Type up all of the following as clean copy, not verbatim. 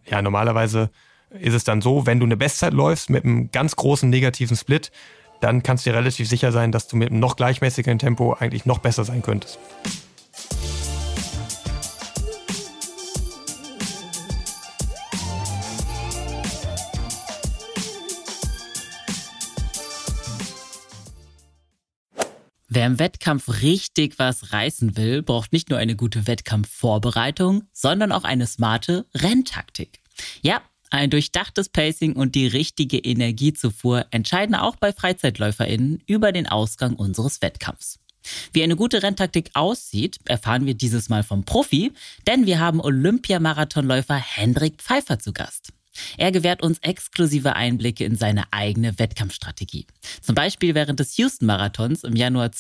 ja, normalerweise ist es dann so, wenn du eine Bestzeit läufst mit einem ganz großen negativen Split, dann kannst du dir relativ sicher sein, dass du mit einem noch gleichmäßigeren Tempo eigentlich noch besser sein könntest. Wer im Wettkampf richtig was reißen will, braucht nicht nur eine gute Wettkampfvorbereitung, sondern auch eine smarte Renntaktik. Ja, ein durchdachtes Pacing und die richtige Energiezufuhr entscheiden auch bei FreizeitläuferInnen über den Ausgang unseres Wettkampfs. Wie eine gute Renntaktik aussieht, erfahren wir dieses Mal vom Profi, denn wir haben Olympiamarathonläufer Hendrik Pfeiffer zu Gast. Er gewährt uns exklusive Einblicke in seine eigene Wettkampfstrategie. Zum Beispiel während des Houston-Marathons im Januar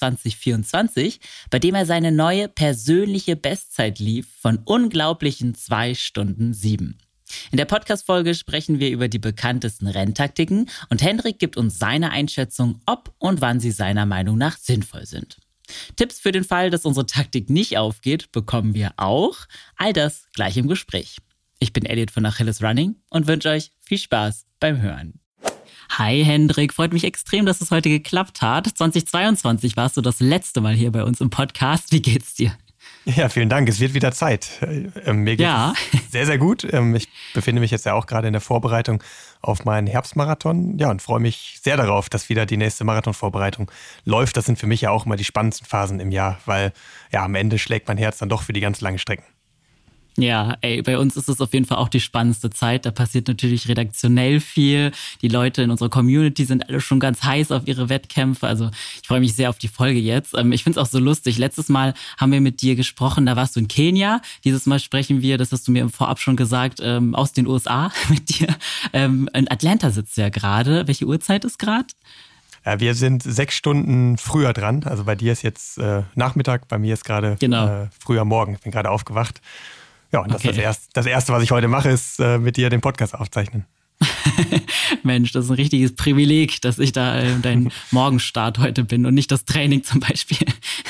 2024, bei dem er seine neue persönliche Bestzeit lief von unglaublichen 2 Stunden 7. In der Podcast-Folge sprechen wir über die bekanntesten Renntaktiken und Hendrik gibt uns seine Einschätzung, ob und wann sie seiner Meinung nach sinnvoll sind. Tipps für den Fall, dass unsere Taktik nicht aufgeht, bekommen wir auch. All das gleich im Gespräch. Ich bin Elliot von Achilles Running und wünsche euch viel Spaß beim Hören. Hi Hendrik, freut mich extrem, dass es heute geklappt hat. 2022 warst du das letzte Mal hier bei uns im Podcast. Wie geht's dir? Ja, vielen Dank. Es wird wieder Zeit. Mir geht es sehr, sehr gut. Ich befinde mich jetzt ja auch gerade in der Vorbereitung auf meinen Herbstmarathon. Ja, und freue mich sehr darauf, dass wieder die nächste Marathonvorbereitung läuft. Das sind für mich ja auch immer die spannendsten Phasen im Jahr, weil ja am Ende schlägt mein Herz dann doch für die ganz langen Strecken. Ja, bei uns ist es auf jeden Fall auch die spannendste Zeit. Da passiert natürlich redaktionell viel. Die Leute in unserer Community sind alle schon ganz heiß auf ihre Wettkämpfe. Also ich freue mich sehr auf die Folge jetzt. Ich finde es auch so lustig. Letztes Mal haben wir mit dir gesprochen, da warst du in Kenia. Dieses Mal sprechen wir, das hast du mir im Vorab schon gesagt, aus den USA mit dir. In Atlanta sitzt du ja gerade. Welche Uhrzeit ist gerade? Wir sind 6 Stunden früher dran. Also bei dir ist jetzt Nachmittag, bei mir ist gerade früher Morgen. Ich bin gerade aufgewacht. Ja, und das Erste, was ich heute mache, ist mit dir den Podcast aufzeichnen. Mensch, das ist ein richtiges Privileg, dass ich da dein Morgenstart heute bin und nicht das Training zum Beispiel.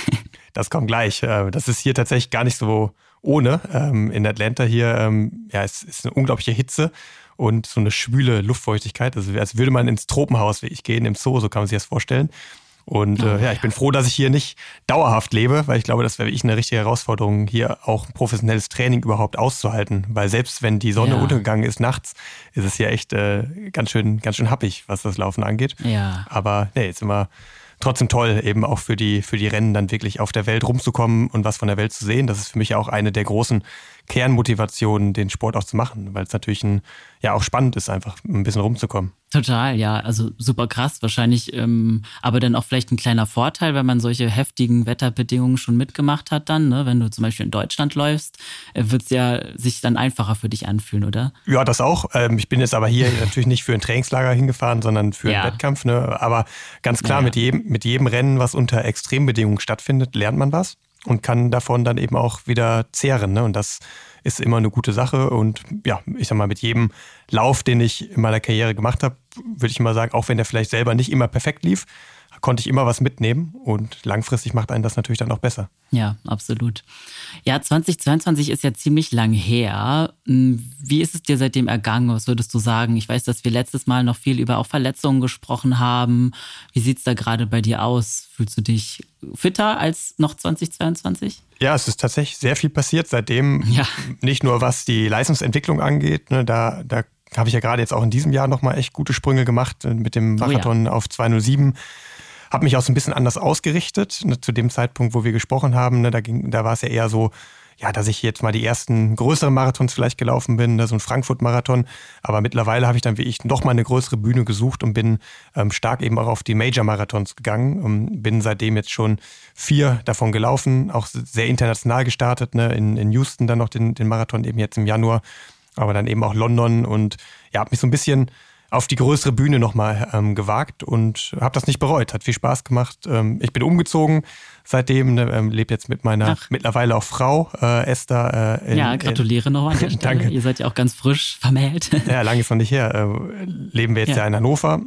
Das kommt gleich. Das ist hier tatsächlich gar nicht so ohne. In Atlanta hier, es ist eine unglaubliche Hitze und so eine schwüle Luftfeuchtigkeit. Also als würde man ins Tropenhaus wie ich gehen, im Zoo, so kann man sich das vorstellen. Und ich bin froh, dass ich hier nicht dauerhaft lebe, weil ich glaube, das wäre wirklich eine richtige Herausforderung, hier auch ein professionelles Training überhaupt auszuhalten. Weil selbst wenn die Sonne untergegangen ist nachts, ist es hier echt ganz schön happig, was das Laufen angeht. Ja. Aber ist immer trotzdem toll, eben auch für die Rennen dann wirklich auf der Welt rumzukommen und was von der Welt zu sehen. Das ist für mich auch eine der großen Kernmotivationen, den Sport auch zu machen, weil es natürlich auch spannend ist, einfach ein bisschen rumzukommen. Total, ja, also super krass, wahrscheinlich, aber dann auch vielleicht ein kleiner Vorteil, wenn man solche heftigen Wetterbedingungen schon mitgemacht hat dann, ne? Wenn du zum Beispiel in Deutschland läufst, wird es ja sich dann einfacher für dich anfühlen, oder? Ja, das auch. Ich bin jetzt aber hier natürlich nicht für ein Trainingslager hingefahren, sondern für einen Wettkampf, ne? Aber ganz klar, mit jedem Rennen, was unter Extrembedingungen stattfindet, lernt man was und kann davon dann eben auch wieder zehren, ne? Und das ist immer eine gute Sache. Und ja, ich sag mal, mit jedem Lauf, den ich in meiner Karriere gemacht habe, würde ich mal sagen, auch wenn der vielleicht selber nicht immer perfekt lief, konnte ich immer was mitnehmen und langfristig macht einen das natürlich dann auch besser. Ja, absolut. Ja, 2022 ist ja ziemlich lang her. Wie ist es dir seitdem ergangen? Was würdest du sagen? Ich weiß, dass wir letztes Mal noch viel über auch Verletzungen gesprochen haben. Wie sieht es da gerade bei dir aus? Fühlst du dich fitter als noch 2022? Ja, es ist tatsächlich sehr viel passiert seitdem. Ja. Nicht nur was die Leistungsentwicklung angeht, ne, da habe ich ja gerade jetzt auch in diesem Jahr nochmal echt gute Sprünge gemacht mit dem Marathon auf 2:07. Habe mich auch so ein bisschen anders ausgerichtet. Ne, zu dem Zeitpunkt, wo wir gesprochen haben, ne, da war es ja eher so, ja, dass ich jetzt mal die ersten größeren Marathons vielleicht gelaufen bin, ne, so ein Frankfurt-Marathon. Aber mittlerweile habe ich dann wie ich noch mal eine größere Bühne gesucht und bin stark eben auch auf die Major-Marathons gegangen. Bin seitdem jetzt schon 4 davon gelaufen, auch sehr international gestartet, ne, in Houston dann noch den Marathon eben jetzt im Januar, aber dann eben auch London und ja, habe mich so ein bisschen auf die größere Bühne nochmal gewagt und habe das nicht bereut. Hat viel Spaß gemacht. Ich bin umgezogen seitdem, lebe jetzt mit meiner mittlerweile auch Frau, Esther. Gratuliere nochmal an der Stelle. Danke. Ihr seid ja auch ganz frisch vermählt. Ja, lange ist noch nicht her. Leben wir jetzt ja in Hannover.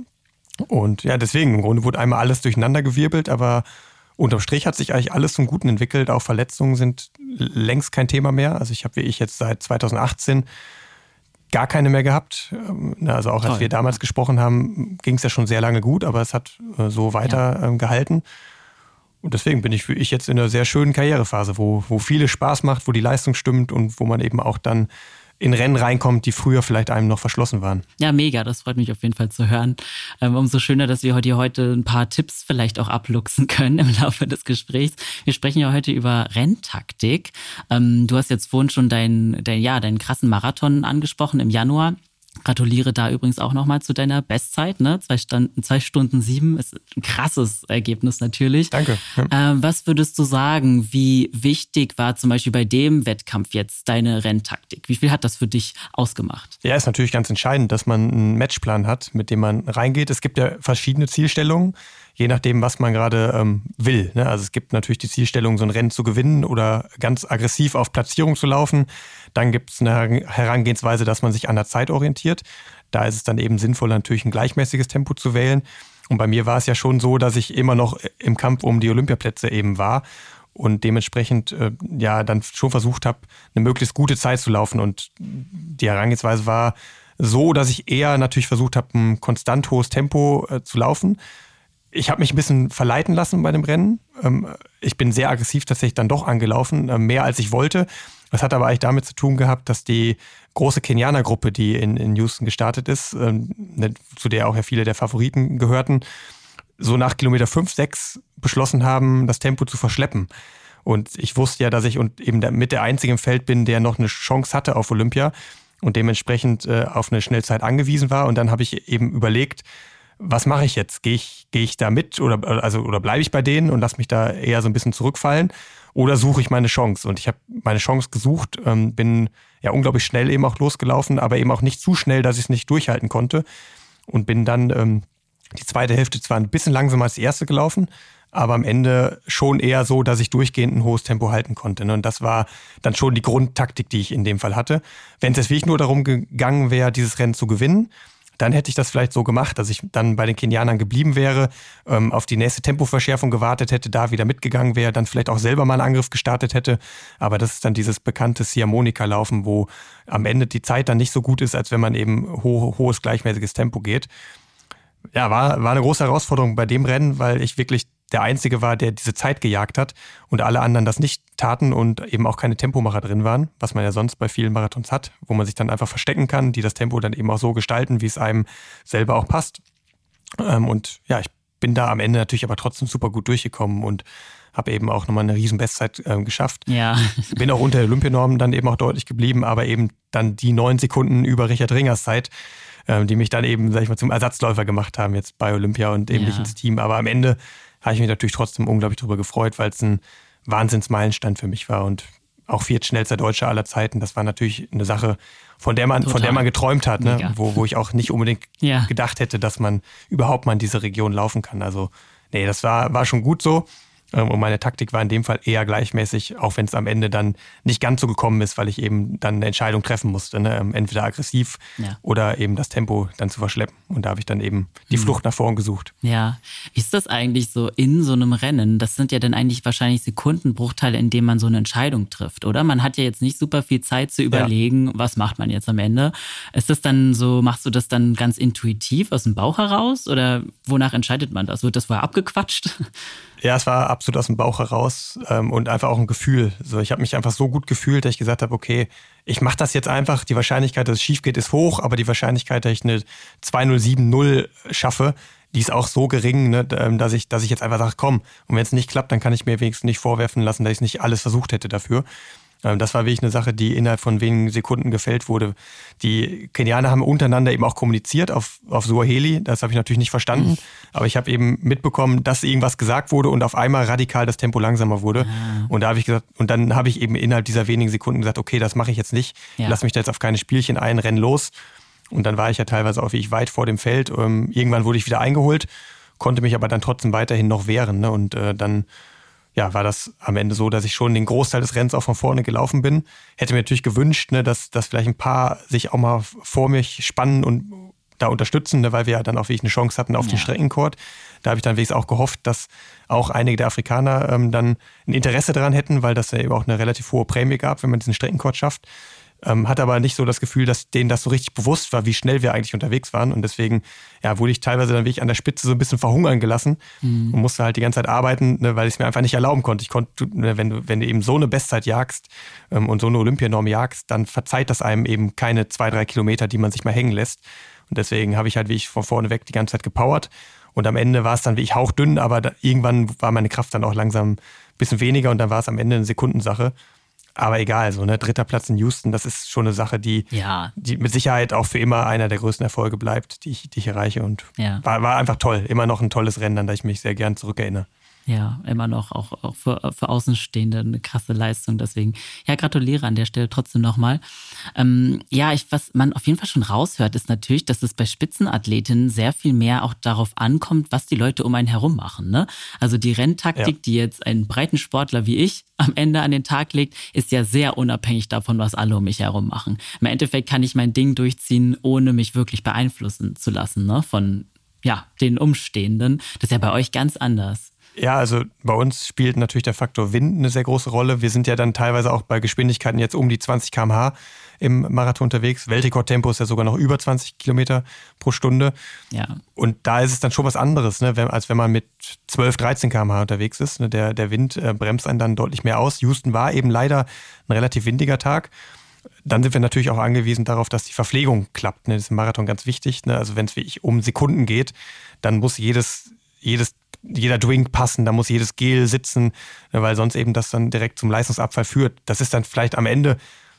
Und ja, deswegen, im Grunde wurde einmal alles durcheinandergewirbelt, aber unterm Strich hat sich eigentlich alles zum Guten entwickelt. Auch Verletzungen sind längst kein Thema mehr. Also ich habe wie ich jetzt seit 2018 gar keine mehr gehabt. Also auch als wir damals gesprochen haben, ging es ja schon sehr lange gut, aber es hat so weiter gehalten. Und deswegen bin ich jetzt in einer sehr schönen Karrierephase, wo viele Spaß macht, wo die Leistung stimmt und wo man eben auch dann in Rennen reinkommt, die früher vielleicht einem noch verschlossen waren. Ja, mega, das freut mich auf jeden Fall zu hören. Umso schöner, dass wir heute ein paar Tipps vielleicht auch abluchsen können im Laufe des Gesprächs. Wir sprechen ja heute über Renntaktik. Du hast jetzt vorhin schon deinen krassen Marathon angesprochen im Januar. Gratuliere da übrigens auch nochmal zu deiner Bestzeit, ne? 2 Stunden 7 ist ein krasses Ergebnis natürlich. Danke. Ja. Was würdest du sagen, wie wichtig war zum Beispiel bei dem Wettkampf jetzt deine Renntaktik? Wie viel hat das für dich ausgemacht? Ja, ist natürlich ganz entscheidend, dass man einen Matchplan hat, mit dem man reingeht. Es gibt ja verschiedene Zielstellungen, je nachdem, was man gerade will. Ne? Also es gibt natürlich die Zielstellung, so ein Rennen zu gewinnen oder ganz aggressiv auf Platzierung zu laufen. Dann gibt es eine Herangehensweise, dass man sich an der Zeit orientiert. Da ist es dann eben sinnvoll, natürlich ein gleichmäßiges Tempo zu wählen. Und bei mir war es ja schon so, dass ich immer noch im Kampf um die Olympiaplätze eben war und dementsprechend dann schon versucht habe, eine möglichst gute Zeit zu laufen. Und die Herangehensweise war so, dass ich eher natürlich versucht habe, ein konstant hohes Tempo zu laufen. Ich habe mich ein bisschen verleiten lassen bei dem Rennen. Ich bin sehr aggressiv tatsächlich dann doch angelaufen, mehr als ich wollte. Das hat aber eigentlich damit zu tun gehabt, dass die große Kenianer-Gruppe, die in Houston gestartet ist, zu der auch ja viele der Favoriten gehörten, so nach Kilometer 5, 6 beschlossen haben, das Tempo zu verschleppen. Und ich wusste ja, dass ich eben mit der Einzige im Feld bin, der noch eine Chance hatte auf Olympia und dementsprechend auf eine Schnellzeit angewiesen war. Und dann habe ich eben überlegt, was mache ich jetzt? Gehe ich da mit oder bleibe ich bei denen und lasse mich da eher so ein bisschen zurückfallen? Oder suche ich meine Chance? Und ich habe meine Chance gesucht, bin ja unglaublich schnell eben auch losgelaufen, aber eben auch nicht zu schnell, dass ich es nicht durchhalten konnte. Und bin dann die zweite Hälfte zwar ein bisschen langsamer als die erste gelaufen, aber am Ende schon eher so, dass ich durchgehend ein hohes Tempo halten konnte. Und das war dann schon die Grundtaktik, die ich in dem Fall hatte. Wenn es jetzt wirklich nur darum gegangen wäre, dieses Rennen zu gewinnen, dann hätte ich das vielleicht so gemacht, dass ich dann bei den Kenianern geblieben wäre, auf die nächste Tempoverschärfung gewartet hätte, da wieder mitgegangen wäre, dann vielleicht auch selber mal einen Angriff gestartet hätte. Aber das ist dann dieses bekannte Ziehharmonika-Laufen, wo am Ende die Zeit dann nicht so gut ist, als wenn man eben hohes, gleichmäßiges Tempo geht. Ja, war eine große Herausforderung bei dem Rennen, weil ich wirklich der Einzige war, der diese Zeit gejagt hat und alle anderen das nicht taten und eben auch keine Tempomacher drin waren, was man ja sonst bei vielen Marathons hat, wo man sich dann einfach verstecken kann, die das Tempo dann eben auch so gestalten, wie es einem selber auch passt. Und ja, ich bin da am Ende natürlich aber trotzdem super gut durchgekommen und habe eben auch nochmal eine riesen Bestzeit geschafft. Ja. Bin auch unter der Olympianormen dann eben auch deutlich geblieben, aber eben dann die 9 Sekunden über Richard Ringers Zeit, die mich dann eben, sag ich mal, zum Ersatzläufer gemacht haben jetzt bei Olympia und eben nicht ins Team. Aber am Ende habe ich mich natürlich trotzdem unglaublich darüber gefreut, weil es ein Wahnsinnsmeilenstein für mich war und auch viertschnellster Deutscher aller Zeiten. Das war natürlich eine Sache, von der man geträumt hat, ne? Wo ich auch nicht unbedingt gedacht hätte, dass man überhaupt mal in diese Region laufen kann. Also nee, das war schon gut so. Und meine Taktik war in dem Fall eher gleichmäßig, auch wenn es am Ende dann nicht ganz so gekommen ist, weil ich eben dann eine Entscheidung treffen musste. Ne? Entweder aggressiv oder eben das Tempo dann zu verschleppen. Und da habe ich dann eben die Flucht nach vorn gesucht. Ja, wie ist das eigentlich so in so einem Rennen? Das sind ja dann eigentlich wahrscheinlich Sekundenbruchteile, in denen man so eine Entscheidung trifft, oder? Man hat ja jetzt nicht super viel Zeit zu überlegen, was macht man jetzt am Ende. Ist das dann so, machst du das dann ganz intuitiv aus dem Bauch heraus oder wonach entscheidet man das? Wird das vorher abgequatscht? Ja, es war absolut aus dem Bauch heraus und einfach auch ein Gefühl. So, ich habe mich einfach so gut gefühlt, dass ich gesagt habe, okay, ich mache das jetzt einfach. Die Wahrscheinlichkeit, dass es schief geht, ist hoch, aber die Wahrscheinlichkeit, dass ich eine 2:07:0 schaffe, die ist auch so gering, ne, dass ich jetzt einfach sage, komm, und wenn es nicht klappt, dann kann ich mir wenigstens nicht vorwerfen lassen, dass ich nicht alles versucht hätte dafür. Das war wirklich eine Sache, die innerhalb von wenigen Sekunden gefällt wurde. Die Kenianer haben untereinander eben auch kommuniziert auf Swahili. Das habe ich natürlich nicht verstanden. Aber ich habe eben mitbekommen, dass irgendwas gesagt wurde und auf einmal radikal das Tempo langsamer wurde. Und da habe ich gesagt, und dann habe ich eben innerhalb dieser wenigen Sekunden gesagt, okay, das mache ich jetzt nicht. Lass mich da jetzt auf keine Spielchen ein, renn los. Und dann war ich ja teilweise auch wirklich weit vor dem Feld. Irgendwann wurde ich wieder eingeholt, konnte mich aber dann trotzdem weiterhin noch wehren. Ne? Und dann war das am Ende so, dass ich schon den Großteil des Rennens auch von vorne gelaufen bin. Hätte mir natürlich gewünscht, ne, dass vielleicht ein paar sich auch mal vor mich spannen und da unterstützen, ne, weil wir ja dann auch wirklich eine Chance hatten auf den Streckenrekord. Da habe ich dann wenigstens auch gehofft, dass auch einige der Afrikaner dann ein Interesse daran hätten, weil das ja eben auch eine relativ hohe Prämie gab, wenn man diesen Streckenrekord schafft. hatte aber nicht so das Gefühl, dass denen das so richtig bewusst war, wie schnell wir eigentlich unterwegs waren. Und deswegen wurde ich teilweise dann wirklich an der Spitze so ein bisschen verhungern gelassen und musste halt die ganze Zeit arbeiten, ne, weil ich es mir einfach nicht erlauben konnte. Wenn du eben so eine Bestzeit jagst und so eine Olympianorm jagst, dann verzeiht das einem eben keine 2-3 Kilometer, die man sich mal hängen lässt. Und deswegen habe ich halt wirklich von vorne weg die ganze Zeit gepowert. Und am Ende war es dann wirklich hauchdünn, aber irgendwann war meine Kraft dann auch langsam ein bisschen weniger und dann war es am Ende eine Sekundensache. Aber egal, so, ne, 3. Platz in Houston, das ist schon eine Sache, die mit Sicherheit auch für immer einer der größten Erfolge bleibt, die ich erreiche. Und war einfach toll. Immer noch ein tolles Rennen, an das ich mich sehr gern zurückerinnere. Ja, immer noch auch für Außenstehende eine krasse Leistung. Deswegen, gratuliere an der Stelle trotzdem nochmal. Was man auf jeden Fall schon raushört, ist natürlich, dass es bei Spitzenathletinnen sehr viel mehr auch darauf ankommt, was die Leute um einen herum machen. Ne? Also die Renntaktik, die jetzt ein Breitensportler wie ich am Ende an den Tag legt, ist ja sehr unabhängig davon, was alle um mich herum machen. Im Endeffekt kann ich mein Ding durchziehen, ohne mich wirklich beeinflussen zu lassen, ne? Von den Umstehenden. Das ist ja bei euch ganz anders. Ja, also bei uns spielt natürlich der Faktor Wind eine sehr große Rolle. Wir sind ja dann teilweise auch bei Geschwindigkeiten jetzt um die 20 km/h im Marathon unterwegs. Weltrekordtempo ist ja sogar noch über 20 Kilometer pro Stunde. Ja. Und da ist es dann schon was anderes, ne, als wenn man mit 12, 13 km/h unterwegs ist. Ne, der Wind bremst einen dann deutlich mehr aus. Houston war eben leider ein relativ windiger Tag. Dann sind wir natürlich auch angewiesen darauf, dass die Verpflegung klappt. Ne? Das ist im Marathon ganz wichtig. Ne? Also wenn es wirklich um Sekunden geht, dann muss jeder Drink passen, da muss jedes Gel sitzen, weil sonst eben das dann direkt zum Leistungsabfall führt. Das ist dann vielleicht am Ende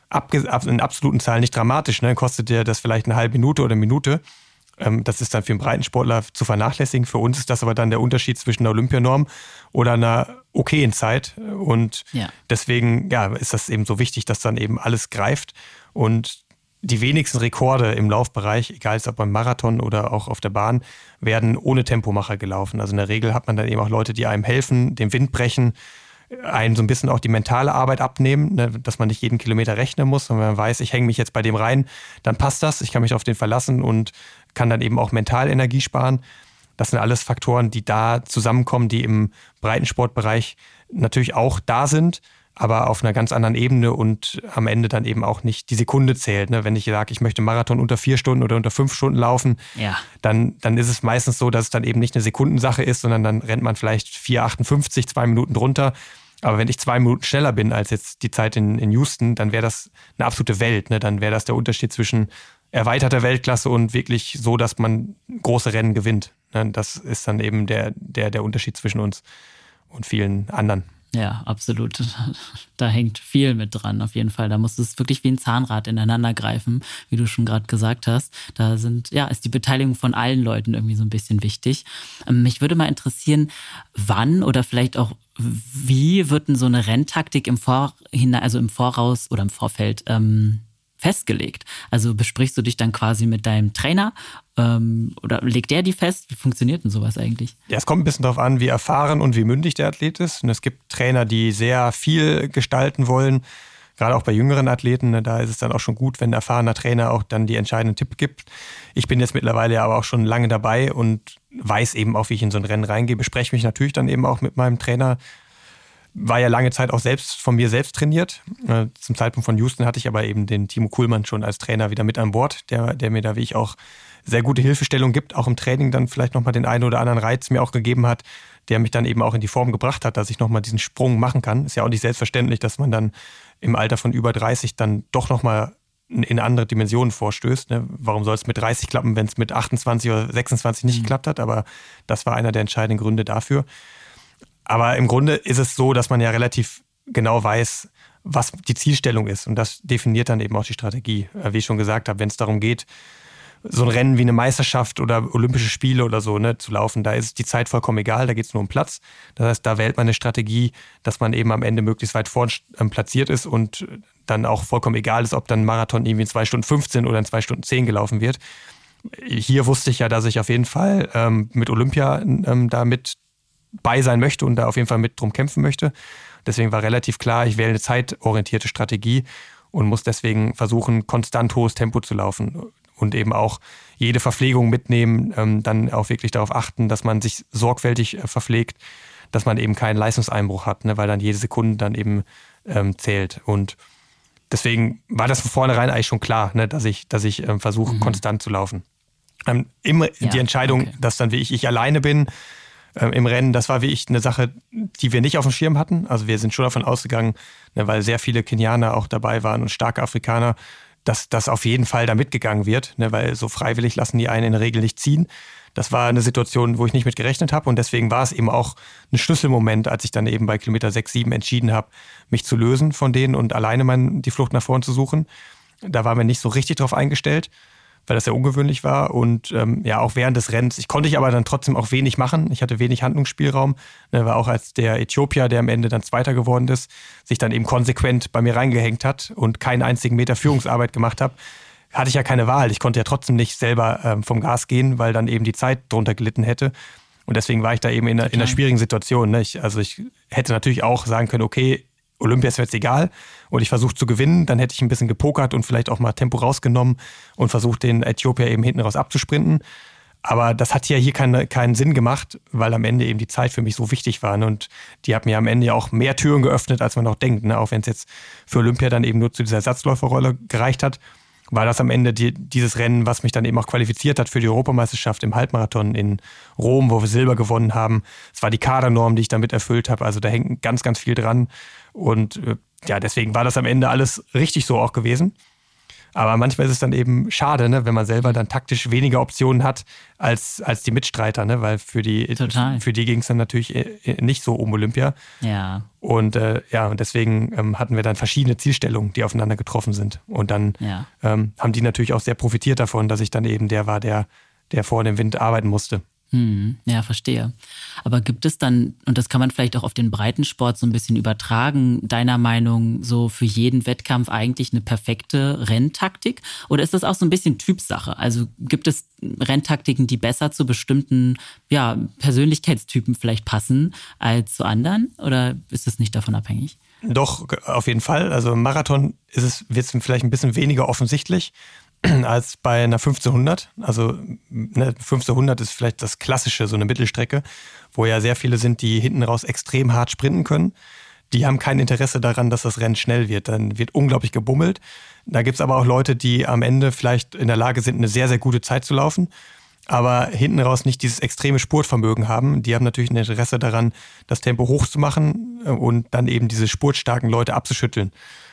in absoluten Zahlen nicht dramatisch, ne? Kostet dir das vielleicht eine halbe Minute oder eine Minute. Das ist dann für einen Breitensportler zu vernachlässigen. Für uns ist das aber dann der Unterschied zwischen einer Olympianorm oder einer okayen Zeit. Und deswegen ist das eben so wichtig, dass dann eben alles greift. Und die wenigsten Rekorde im Laufbereich, egal ob beim Marathon oder auch auf der Bahn, werden ohne Tempomacher gelaufen. Also in der Regel hat man dann eben auch Leute, die einem helfen, den Wind brechen, einen so ein bisschen auch die mentale Arbeit abnehmen, ne, dass man nicht jeden Kilometer rechnen muss. Und wenn man weiß, ich hänge mich jetzt bei dem rein, dann passt das, ich kann mich auf den verlassen und kann dann eben auch mental Energie sparen. Das sind alles Faktoren, die da zusammenkommen, die im Breitensportbereich natürlich auch da sind, aber auf einer ganz anderen Ebene und am Ende dann eben auch nicht die Sekunde zählt. Ne? Wenn ich sage, ich möchte Marathon unter 4 Stunden oder unter 5 Stunden laufen, dann ist es meistens so, dass es dann eben nicht eine Sekundensache ist, sondern dann rennt man vielleicht 4,58, 2 Minuten drunter. Aber wenn ich 2 Minuten schneller bin als jetzt die Zeit in Houston, dann wäre das eine absolute Welt. Ne? Dann wäre das der Unterschied zwischen erweiterter Weltklasse und wirklich so, dass man große Rennen gewinnt. Ne? Das ist dann eben der Unterschied zwischen uns und vielen anderen. Ja, absolut. Da hängt viel mit dran, auf jeden Fall. Da muss es wirklich wie ein Zahnrad ineinander greifen, wie du schon gerade gesagt hast. Da ist die Beteiligung von allen Leuten irgendwie so ein bisschen wichtig. Mich würde mal interessieren, wann oder vielleicht auch wie wird denn so eine Renntaktik im Voraus oder im Vorfeld festgelegt? Also besprichst du dich dann quasi mit deinem Trainer oder legt der die fest? Wie funktioniert denn sowas eigentlich? Ja, es kommt ein bisschen darauf an, wie erfahren und wie mündig der Athlet ist. Und es gibt Trainer, die sehr viel gestalten wollen, gerade auch bei jüngeren Athleten. Ne, da ist es dann auch schon gut, wenn ein erfahrener Trainer auch dann die entscheidenden Tipps gibt. Ich bin jetzt mittlerweile aber auch schon lange dabei und weiß eben auch, wie ich in so ein Rennen reingehe. Bespreche mich natürlich dann eben auch mit meinem Trainer. War ja lange Zeit auch von mir selbst trainiert. Zum Zeitpunkt von Houston hatte ich aber eben den Timo Kuhlmann schon als Trainer wieder mit an Bord, der mir da wie ich auch sehr gute Hilfestellung gibt, auch im Training dann vielleicht nochmal den einen oder anderen Reiz mir auch gegeben hat, der mich dann eben auch in die Form gebracht hat, dass ich nochmal diesen Sprung machen kann. Ist ja auch nicht selbstverständlich, dass man dann im Alter von über 30 dann doch nochmal in andere Dimensionen vorstößt. Ne? Warum soll es mit 30 klappen, wenn es mit 28 oder 26 nicht geklappt hat? Aber das war einer der entscheidenden Gründe dafür. Aber im Grunde ist es so, dass man ja relativ genau weiß, was die Zielstellung ist. Und das definiert dann eben auch die Strategie. Wie ich schon gesagt habe, wenn es darum geht, so ein Rennen wie eine Meisterschaft oder Olympische Spiele oder so zu laufen, da ist die Zeit vollkommen egal, da geht es nur um Platz. Das heißt, da wählt man eine Strategie, dass man eben am Ende möglichst weit vorn platziert ist und dann auch vollkommen egal ist, ob dann ein Marathon irgendwie in 2 Stunden 15 oder in 2 Stunden 10 gelaufen wird. Hier wusste ich ja, dass ich auf jeden Fall mit Olympia da mit bei sein möchte und da auf jeden Fall mit drum kämpfen möchte. Deswegen war relativ klar, ich wähle eine zeitorientierte Strategie und muss deswegen versuchen, konstant hohes Tempo zu laufen und eben auch jede Verpflegung mitnehmen, dann auch wirklich darauf achten, dass man sich sorgfältig verpflegt, dass man eben keinen Leistungseinbruch hat, ne, weil dann jede Sekunde dann eben zählt. Und deswegen war das von vornherein eigentlich schon klar, ne, dass ich versuche, konstant zu laufen. Die Entscheidung, dass dann wie ich alleine bin im Rennen, das war wie ich eine Sache, die wir nicht auf dem Schirm hatten. Also wir sind schon davon ausgegangen, ne, weil sehr viele Kenianer auch dabei waren und starke Afrikaner, dass das auf jeden Fall da mitgegangen wird, ne, weil so freiwillig lassen die einen in der Regel nicht ziehen. Das war eine Situation, wo ich nicht mit gerechnet habe und deswegen war es eben auch ein Schlüsselmoment, als ich dann eben bei Kilometer 6, 7 entschieden habe, mich zu lösen von denen und alleine die Flucht nach vorn zu suchen. Da waren wir nicht so richtig drauf eingestellt, weil das ja ungewöhnlich war und auch während des Rennens, konnte ich aber dann trotzdem auch wenig machen. Ich hatte wenig Handlungsspielraum, ne, weil auch als der Äthiopier, der am Ende dann Zweiter geworden ist, sich dann eben konsequent bei mir reingehängt hat und keinen einzigen Meter Führungsarbeit gemacht habe, hatte ich ja keine Wahl. Ich konnte ja trotzdem nicht selber vom Gas gehen, weil dann eben die Zeit drunter gelitten hätte. Und deswegen war ich da eben in einer schwierigen Situation. Ne? Ich hätte natürlich auch sagen können, okay, Olympia ist mir jetzt egal und ich versuche zu gewinnen. Dann hätte ich ein bisschen gepokert und vielleicht auch mal Tempo rausgenommen und versucht, den Äthiopier eben hinten raus abzusprinten. Aber das hat hier keinen Sinn gemacht, weil am Ende eben die Zeit für mich so wichtig war. Ne? Und die hat mir am Ende ja auch mehr Türen geöffnet, als man auch denkt. Ne? Auch wenn es jetzt für Olympia dann eben nur zu dieser Ersatzläuferrolle gereicht hat, war das am Ende dieses Rennen, was mich dann eben auch qualifiziert hat für die Europameisterschaft im Halbmarathon in Rom, wo wir Silber gewonnen haben. Es war die Kadernorm, die ich damit erfüllt habe. Also da hängt ganz, ganz viel dran. Und deswegen war das am Ende alles richtig so auch gewesen. Aber manchmal ist es dann eben schade, ne, wenn man selber dann taktisch weniger Optionen hat als die Mitstreiter, ne, weil für die ging es dann natürlich nicht so um Olympia. Ja. Und und deswegen hatten wir dann verschiedene Zielstellungen, die aufeinander getroffen sind. Und dann haben die natürlich auch sehr profitiert davon, dass ich dann eben der war, der vor dem Wind arbeiten musste. Ja, verstehe. Aber gibt es dann, und das kann man vielleicht auch auf den Breitensport so ein bisschen übertragen, deiner Meinung so für jeden Wettkampf eigentlich eine perfekte Renntaktik? Oder ist das auch so ein bisschen Typsache? Also gibt es Renntaktiken, die besser zu bestimmten Persönlichkeitstypen vielleicht passen als zu anderen? Oder ist das nicht davon abhängig? Doch, auf jeden Fall. Also im Marathon wird es vielleicht ein bisschen weniger offensichtlich als bei einer 1500. Also 1500 ist vielleicht das Klassische, so eine Mittelstrecke, wo ja sehr viele sind, die hinten raus extrem hart sprinten können. Die haben kein Interesse daran, dass das Rennen schnell wird. Dann wird unglaublich gebummelt. Da gibt es aber auch Leute, die am Ende vielleicht in der Lage sind, eine sehr, sehr gute Zeit zu laufen, aber hinten raus nicht dieses extreme Spurtvermögen haben. Die haben natürlich ein Interesse daran, das Tempo hoch zu machen und dann eben diese spurtstarken Leute abzuschütteln.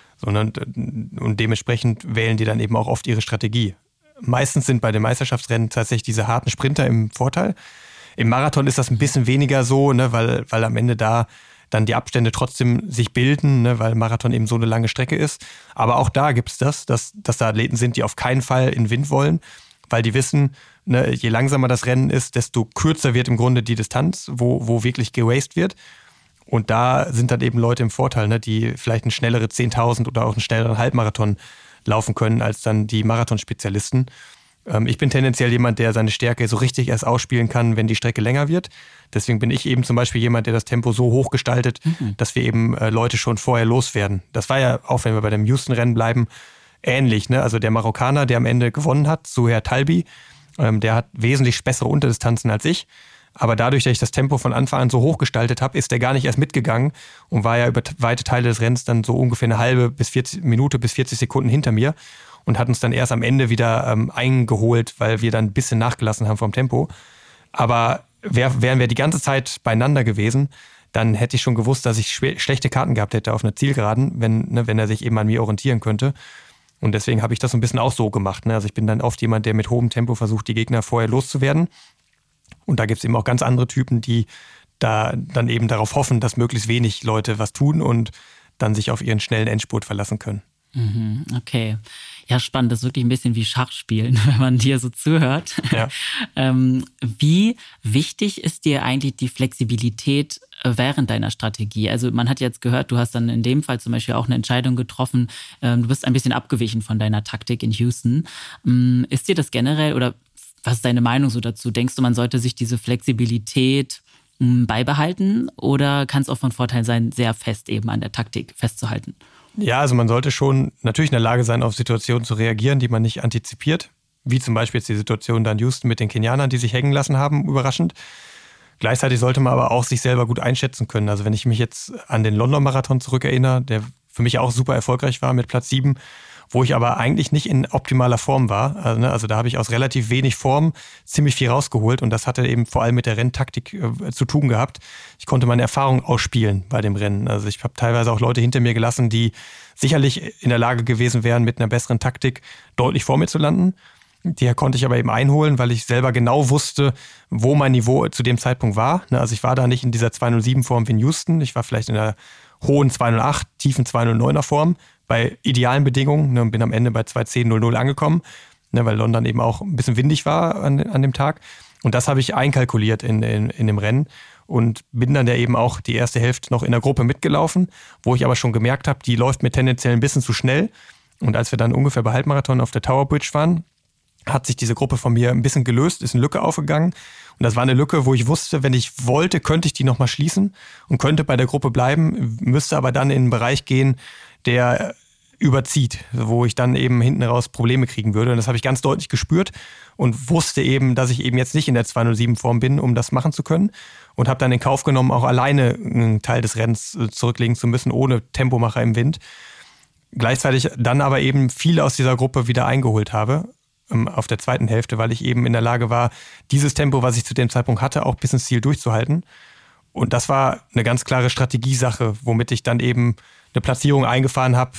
Und dementsprechend wählen die dann eben auch oft ihre Strategie. Meistens sind bei den Meisterschaftsrennen tatsächlich diese harten Sprinter im Vorteil. Im Marathon ist das ein bisschen weniger so, ne, weil am Ende da dann die Abstände trotzdem sich bilden, ne, weil Marathon eben so eine lange Strecke ist. Aber auch da gibt es dass da Athleten sind, die auf keinen Fall in Wind wollen, weil die wissen, ne, je langsamer das Rennen ist, desto kürzer wird im Grunde die Distanz, wo wirklich geraced wird. Und da sind dann eben Leute im Vorteil, ne, die vielleicht eine schnellere 10.000 oder auch einen schnelleren Halbmarathon laufen können als dann die Marathonspezialisten. Ich bin tendenziell jemand, der seine Stärke so richtig erst ausspielen kann, wenn die Strecke länger wird. Deswegen bin ich eben zum Beispiel jemand, der das Tempo so hoch gestaltet, dass wir eben Leute schon vorher loswerden. Das war ja, auch wenn wir bei dem Houston-Rennen bleiben, ähnlich. Ne? Also der Marokkaner, der am Ende gewonnen hat, Suher Talbi, der hat wesentlich bessere Unterdistanzen als ich. Aber dadurch, dass ich das Tempo von Anfang an so hoch gestaltet habe, ist der gar nicht erst mitgegangen und war ja über weite Teile des Rennens dann so ungefähr eine halbe Minute bis 40 Sekunden hinter mir und hat uns dann erst am Ende wieder eingeholt, weil wir dann ein bisschen nachgelassen haben vom Tempo. Aber wären wir die ganze Zeit beieinander gewesen, dann hätte ich schon gewusst, dass ich schlechte Karten gehabt hätte auf einer Zielgeraden, wenn er sich eben an mir orientieren könnte. Und deswegen habe ich das so ein bisschen auch so gemacht. Ne? Also ich bin dann oft jemand, der mit hohem Tempo versucht, die Gegner vorher loszuwerden. Und da gibt es eben auch ganz andere Typen, die da dann eben darauf hoffen, dass möglichst wenig Leute was tun und dann sich auf ihren schnellen Endspurt verlassen können. Okay. Ja, spannend. Das ist wirklich ein bisschen wie Schachspielen, wenn man dir so zuhört. Ja. Wie wichtig ist dir eigentlich die Flexibilität während deiner Strategie? Also man hat jetzt gehört, du hast dann in dem Fall zum Beispiel auch eine Entscheidung getroffen, du bist ein bisschen abgewichen von deiner Taktik in Houston. Ist dir das generell oder was ist deine Meinung so dazu? Denkst du, man sollte sich diese Flexibilität beibehalten oder kann es auch von Vorteil sein, sehr fest eben an der Taktik festzuhalten? Ja, also man sollte schon natürlich in der Lage sein, auf Situationen zu reagieren, die man nicht antizipiert. Wie zum Beispiel jetzt die Situation da in Houston mit den Kenianern, die sich hängen lassen haben, überraschend. Gleichzeitig sollte man aber auch sich selber gut einschätzen können. Also wenn ich mich jetzt an den London-Marathon zurückerinnere, der für mich auch super erfolgreich war mit Platz 7, wo ich aber eigentlich nicht in optimaler Form war. Also da habe ich aus relativ wenig Form ziemlich viel rausgeholt und das hatte eben vor allem mit der Renntaktik zu tun gehabt. Ich konnte meine Erfahrung ausspielen bei dem Rennen. Also ich habe teilweise auch Leute hinter mir gelassen, die sicherlich in der Lage gewesen wären, mit einer besseren Taktik deutlich vor mir zu landen. Die konnte ich aber eben einholen, weil ich selber genau wusste, wo mein Niveau zu dem Zeitpunkt war. Also ich war da nicht in dieser 207-Form wie in Houston. Ich war vielleicht in der hohen 208, tiefen 209er Form bei idealen Bedingungen und bin am Ende bei 2:10:00 angekommen, weil London eben auch ein bisschen windig war an dem Tag. Und das habe ich einkalkuliert in dem Rennen und bin dann ja eben auch die erste Hälfte noch in der Gruppe mitgelaufen, wo ich aber schon gemerkt habe, die läuft mir tendenziell ein bisschen zu schnell. Und als wir dann ungefähr bei Halbmarathon auf der Tower Bridge waren, hat sich diese Gruppe von mir ein bisschen gelöst, ist eine Lücke aufgegangen. Und das war eine Lücke, wo ich wusste, wenn ich wollte, könnte ich die nochmal schließen und könnte bei der Gruppe bleiben, müsste aber dann in einen Bereich gehen, der überzieht, wo ich dann eben hinten raus Probleme kriegen würde. Und das habe ich ganz deutlich gespürt und wusste eben, dass ich eben jetzt nicht in der 207-Form bin, um das machen zu können. Und habe dann in Kauf genommen, auch alleine einen Teil des Rennens zurücklegen zu müssen, ohne Tempomacher im Wind. Gleichzeitig dann aber eben viele aus dieser Gruppe wieder eingeholt habe auf der zweiten Hälfte, weil ich eben in der Lage war, dieses Tempo, was ich zu dem Zeitpunkt hatte, auch bis ins Ziel durchzuhalten. Und das war eine ganz klare Strategiesache, womit ich dann eben eine Platzierung eingefahren habe,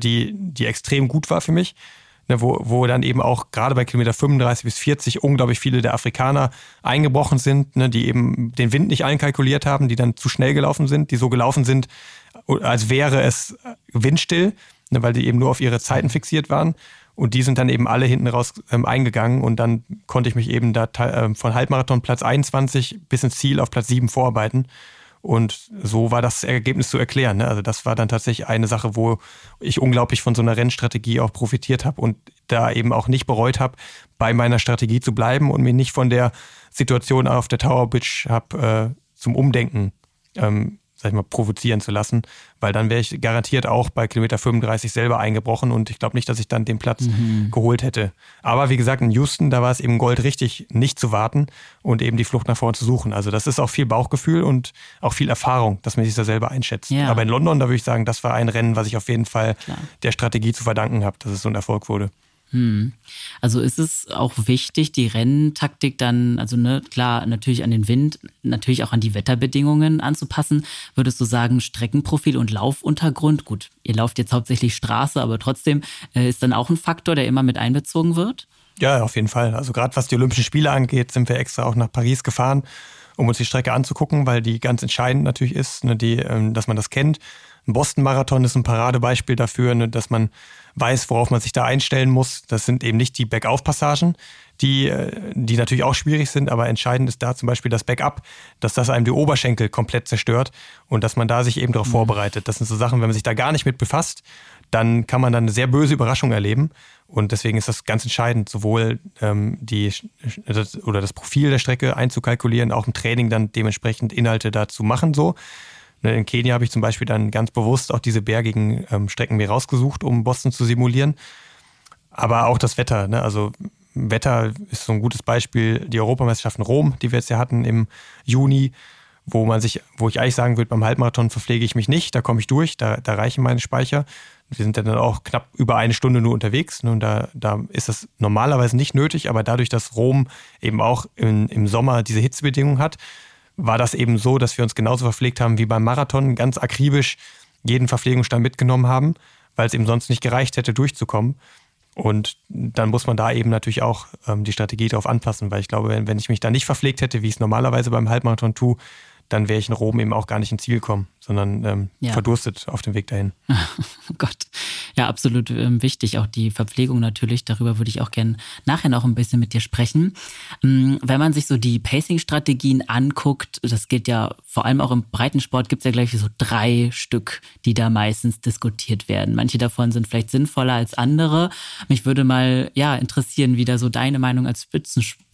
die extrem gut war für mich, wo dann eben auch gerade bei Kilometer 35 bis 40 unglaublich viele der Afrikaner eingebrochen sind, die eben den Wind nicht einkalkuliert haben, die dann zu schnell gelaufen sind, die so gelaufen sind, als wäre es windstill, weil die eben nur auf ihre Zeiten fixiert waren. Und die sind dann eben alle hinten raus eingegangen und dann konnte ich mich eben da von Halbmarathon Platz 21 bis ins Ziel auf Platz 7 vorarbeiten. Und so war das Ergebnis zu erklären. Also das war dann tatsächlich eine Sache, wo ich unglaublich von so einer Rennstrategie auch profitiert habe und da eben auch nicht bereut habe, bei meiner Strategie zu bleiben und mich nicht von der Situation auf der Tower Bridge habe zum Umdenken provozieren zu lassen, weil dann wäre ich garantiert auch bei Kilometer 35 selber eingebrochen und ich glaube nicht, dass ich dann den Platz geholt hätte. Aber wie gesagt, in Houston, da war es eben Gold richtig, nicht zu warten und eben die Flucht nach vorne zu suchen. Also das ist auch viel Bauchgefühl und auch viel Erfahrung, dass man sich da selber einschätzt. Ja. Aber in London, da würde ich sagen, das war ein Rennen, was ich auf jeden Fall der Strategie zu verdanken habe, dass es so ein Erfolg wurde. Also ist es auch wichtig, die Renntaktik dann, also klar, natürlich an den Wind, natürlich auch an die Wetterbedingungen anzupassen. Würdest du sagen, Streckenprofil und Laufuntergrund, gut, ihr lauft jetzt hauptsächlich Straße, aber trotzdem ist dann auch ein Faktor, der immer mit einbezogen wird? Ja, auf jeden Fall. Also gerade was die Olympischen Spiele angeht, sind wir extra auch nach Paris gefahren, um uns die Strecke anzugucken, weil die ganz entscheidend natürlich ist, dass man das kennt. Ein Boston-Marathon ist ein Paradebeispiel dafür, dass man weiß, worauf man sich da einstellen muss. Das sind eben nicht die Bergauf-Passagen, die natürlich auch schwierig sind, aber entscheidend ist da zum Beispiel das Bergab, dass das einem die Oberschenkel komplett zerstört und dass man da sich eben darauf vorbereitet. Das sind so Sachen, wenn man sich da gar nicht mit befasst, dann kann man dann eine sehr böse Überraschung erleben. Und deswegen ist das ganz entscheidend, sowohl das Profil der Strecke einzukalkulieren, auch im Training dann dementsprechend Inhalte dazu machen so. In Kenia habe ich zum Beispiel dann ganz bewusst auch diese bergigen Strecken mir rausgesucht, um Boston zu simulieren. Aber auch das Wetter. Also Wetter ist so ein gutes Beispiel. Die Europameisterschaft in Rom, die wir jetzt ja hatten im Juni, wo ich eigentlich sagen würde, beim Halbmarathon verpflege ich mich nicht. Da komme ich durch, da reichen meine Speicher. Wir sind dann auch knapp über eine Stunde nur unterwegs. Und da ist das normalerweise nicht nötig. Aber dadurch, dass Rom eben auch im Sommer diese Hitzebedingungen hat, war das eben so, dass wir uns genauso verpflegt haben wie beim Marathon, ganz akribisch jeden Verpflegungsstand mitgenommen haben, weil es eben sonst nicht gereicht hätte, durchzukommen. Und dann muss man da eben natürlich auch die Strategie darauf anpassen, weil ich glaube, wenn ich mich da nicht verpflegt hätte, wie ich es normalerweise beim Halbmarathon tue, dann wäre ich in Rom eben auch gar nicht ins Ziel gekommen, sondern verdurstet auf dem Weg dahin. Oh Gott. Ja, absolut wichtig. Auch die Verpflegung natürlich. Darüber würde ich auch gerne nachher noch ein bisschen mit dir sprechen. Wenn man sich so die Pacing-Strategien anguckt, das geht ja vor allem auch im Breitensport, gibt es ja gleich so 3 Stück, die da meistens diskutiert werden. Manche davon sind vielleicht sinnvoller als andere. Mich würde mal interessieren, wie da so deine Meinung als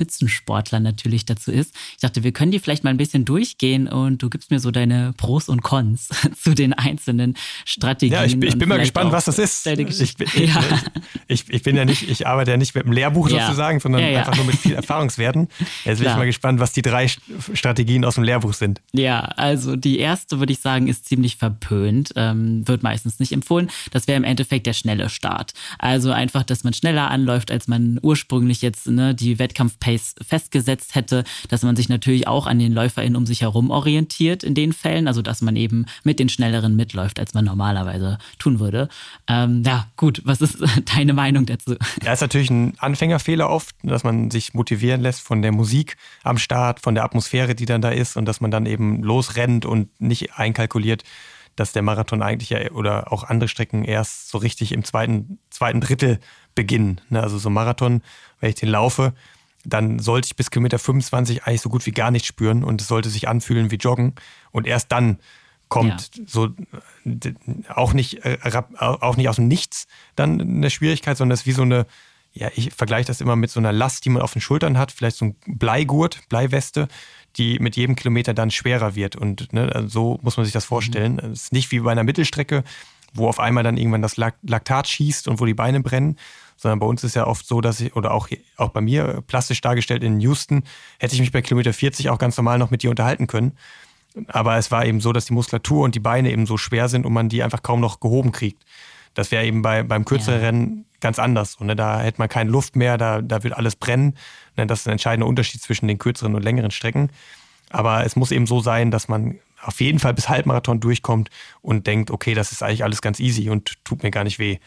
Spitzensportler natürlich dazu ist. Ich dachte, wir können die vielleicht mal ein bisschen durchgehen und du gibst mir so deine Pros und Cons Cons zu den einzelnen Strategien. Ja, ich bin mal gespannt, was das ist. Ich bin ja nicht, ich arbeite ja nicht mit einem Lehrbuch sozusagen, sondern einfach nur mit viel Erfahrungswerten. Jetzt bin ich mal gespannt, was die 3 Strategien aus dem Lehrbuch sind. Ja, also die erste, würde ich sagen, ist ziemlich verpönt, wird meistens nicht empfohlen. Das wäre im Endeffekt der schnelle Start. Also einfach, dass man schneller anläuft, als man ursprünglich jetzt die Wettkampf-Pace festgesetzt hätte, dass man sich natürlich auch an den LäuferInnen um sich herum orientiert in den Fällen, also dass man eben mit den Schnelleren mitläuft, als man normalerweise tun würde. Gut, was ist deine Meinung dazu? Ja, ist natürlich ein Anfängerfehler oft, dass man sich motivieren lässt von der Musik am Start, von der Atmosphäre, die dann da ist und dass man dann eben losrennt und nicht einkalkuliert, dass der Marathon eigentlich oder auch andere Strecken erst so richtig im zweiten Drittel beginnen. Also so ein Marathon, wenn ich den laufe, dann sollte ich bis Kilometer 25 eigentlich so gut wie gar nicht spüren und es sollte sich anfühlen wie Joggen und erst dann kommt so auch nicht aus dem Nichts dann eine Schwierigkeit, sondern es ist wie so eine, ich vergleiche das immer mit so einer Last, die man auf den Schultern hat, vielleicht so ein Bleiweste, die mit jedem Kilometer dann schwerer wird und so muss man sich das vorstellen. Es ist nicht wie bei einer Mittelstrecke, wo auf einmal dann irgendwann das Laktat schießt und wo die Beine brennen, sondern bei uns ist ja oft so, dass oder auch bei mir plastisch dargestellt in Houston, hätte ich mich bei Kilometer 40 auch ganz normal noch mit dir unterhalten können. Aber es war eben so, dass die Muskulatur und die Beine eben so schwer sind und man die einfach kaum noch gehoben kriegt. Das wäre eben beim kürzeren Rennen ganz anders. Und da hätte man keine Luft mehr, da wird alles brennen. Das ist ein entscheidender Unterschied zwischen den kürzeren und längeren Strecken. Aber es muss eben so sein, dass man auf jeden Fall bis Halbmarathon durchkommt und denkt, okay, das ist eigentlich alles ganz easy und tut mir gar nicht weh.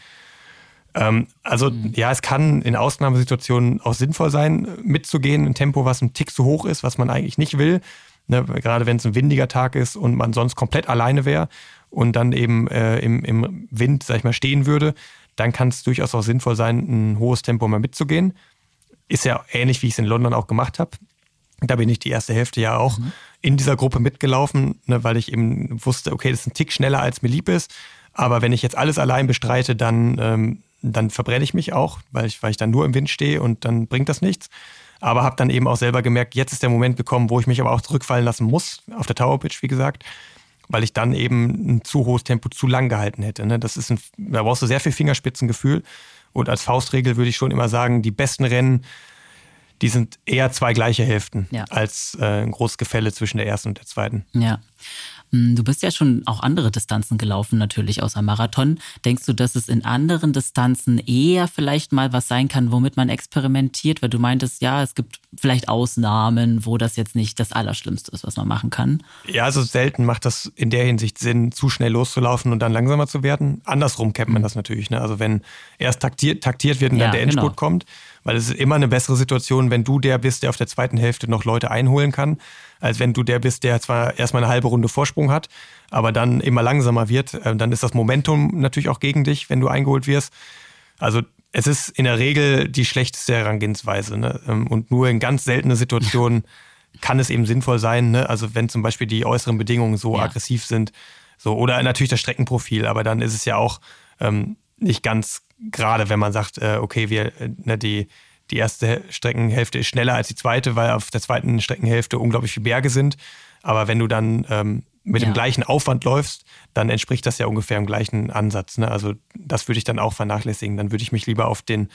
Es kann in Ausnahmesituationen auch sinnvoll sein, mitzugehen, ein Tempo, was ein Tick zu hoch ist, was man eigentlich nicht will. Gerade wenn es ein windiger Tag ist und man sonst komplett alleine wäre und dann eben im Wind, sag ich mal, stehen würde, dann kann es durchaus auch sinnvoll sein, ein hohes Tempo mal mitzugehen. Ist ja ähnlich, wie ich es in London auch gemacht habe. Da bin ich die erste Hälfte ja auch in dieser Gruppe mitgelaufen, weil ich eben wusste, okay, das ist ein Tick schneller, als mir lieb ist. Aber wenn ich jetzt alles allein bestreite, dann verbrenne ich mich auch, weil ich dann nur im Wind stehe und dann bringt das nichts. Aber habe dann eben auch selber gemerkt, jetzt ist der Moment gekommen, wo ich mich aber auch zurückfallen lassen muss, auf der Tower Bridge, wie gesagt, weil ich dann eben ein zu hohes Tempo zu lang gehalten hätte. Da brauchst du sehr viel Fingerspitzengefühl. Und als Faustregel würde ich schon immer sagen, die besten Rennen, die sind eher 2 gleiche Hälften als ein großes Gefälle zwischen der ersten und der zweiten. Ja. Du bist ja schon auch andere Distanzen gelaufen, natürlich außer Marathon. Denkst du, dass es in anderen Distanzen eher vielleicht mal was sein kann, womit man experimentiert? Weil du meintest, es gibt vielleicht Ausnahmen, wo das jetzt nicht das Allerschlimmste ist, was man machen kann. Ja, also selten macht das in der Hinsicht Sinn, zu schnell loszulaufen und dann langsamer zu werden. Andersrum kennt man das natürlich. Also wenn erst taktiert wird und dann der Endspurt kommt, weil es ist immer eine bessere Situation, wenn du der bist, der auf der zweiten Hälfte noch Leute einholen kann, als wenn du der bist, der zwar erstmal eine halbe Runde Vorsprung hat, aber dann immer langsamer wird. Dann ist das Momentum natürlich auch gegen dich, wenn du eingeholt wirst. Also es ist in der Regel die schlechteste Herangehensweise. Und nur in ganz seltenen Situationen kann es eben sinnvoll sein. Also wenn zum Beispiel die äußeren Bedingungen so aggressiv sind. Oder natürlich das Streckenprofil, aber dann ist es ja auch nicht ganz gerade, wenn man sagt, okay, die erste Streckenhälfte ist schneller als die zweite, weil auf der zweiten Streckenhälfte unglaublich viele Berge sind. Aber wenn du dann mit dem gleichen Aufwand läufst, dann entspricht das ja ungefähr im gleichen Ansatz. Also das würde ich dann auch vernachlässigen. Dann würde ich mich lieber auf den,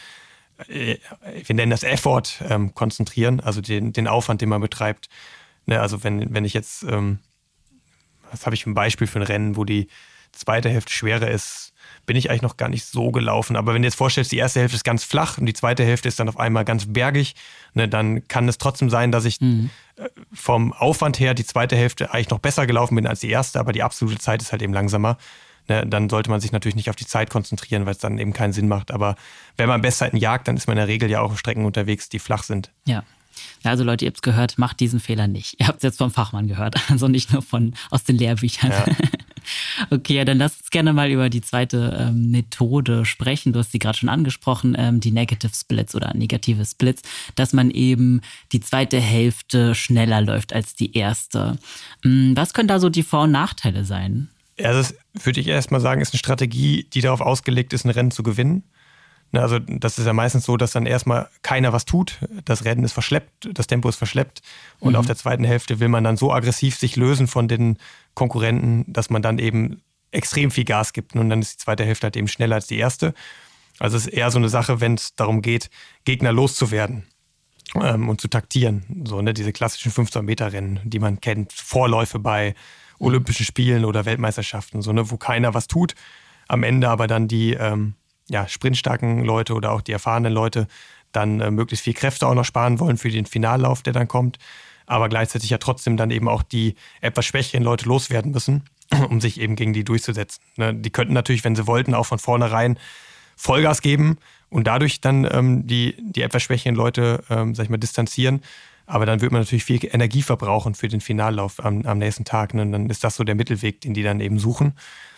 wir nennen das Effort, konzentrieren, also den Aufwand, den man betreibt. Also wenn ich jetzt, was habe ich für ein Beispiel für ein Rennen, wo die zweite Hälfte schwerer ist, bin ich eigentlich noch gar nicht so gelaufen. Aber wenn du jetzt vorstellst, die erste Hälfte ist ganz flach und die zweite Hälfte ist dann auf einmal ganz bergig, dann kann es trotzdem sein, dass ich vom Aufwand her die zweite Hälfte eigentlich noch besser gelaufen bin als die erste, aber die absolute Zeit ist halt eben langsamer. Dann sollte man sich natürlich nicht auf die Zeit konzentrieren, weil es dann eben keinen Sinn macht. Aber wenn man Bestzeiten jagt, dann ist man in der Regel ja auch auf Strecken unterwegs, die flach sind. Ja. Also Leute, ihr habt es gehört, macht diesen Fehler nicht. Ihr habt es jetzt vom Fachmann gehört, also nicht nur aus den Lehrbüchern. Ja. Okay, dann lass uns gerne mal über die zweite Methode sprechen. Du hast sie gerade schon angesprochen, die Negative Splits oder negative Splits, dass man eben die zweite Hälfte schneller läuft als die erste. Was können da so die Vor- und Nachteile sein? Ja, das würde ich erstmal sagen, ist eine Strategie, die darauf ausgelegt ist, ein Rennen zu gewinnen. Also das ist ja meistens so, dass dann erstmal keiner was tut. Das Rennen ist verschleppt, das Tempo ist verschleppt. Und auf der zweiten Hälfte will man dann so aggressiv sich lösen von den Konkurrenten, dass man dann eben extrem viel Gas gibt. Und dann ist die zweite Hälfte halt eben schneller als die erste. Also es ist eher so eine Sache, wenn es darum geht, Gegner loszuwerden und zu taktieren. So, ne, diese klassischen 15-Meter-Rennen, die man kennt, Vorläufe bei Olympischen Spielen oder Weltmeisterschaften, so, ne, wo keiner was tut. Am Ende aber dann die sprintstarken Leute oder auch die erfahrenen Leute dann möglichst viel Kräfte auch noch sparen wollen für den Finallauf, der dann kommt. Aber gleichzeitig ja trotzdem dann eben auch die etwas schwächeren Leute loswerden müssen, um sich eben gegen die durchzusetzen. Ne, die könnten natürlich, wenn sie wollten, auch von vornherein Vollgas geben und dadurch dann die etwas schwächeren Leute, distanzieren. Aber dann wird man natürlich viel Energie verbrauchen für den Finallauf am nächsten Tag. Ne? Und dann ist das so der Mittelweg, den die dann eben suchen.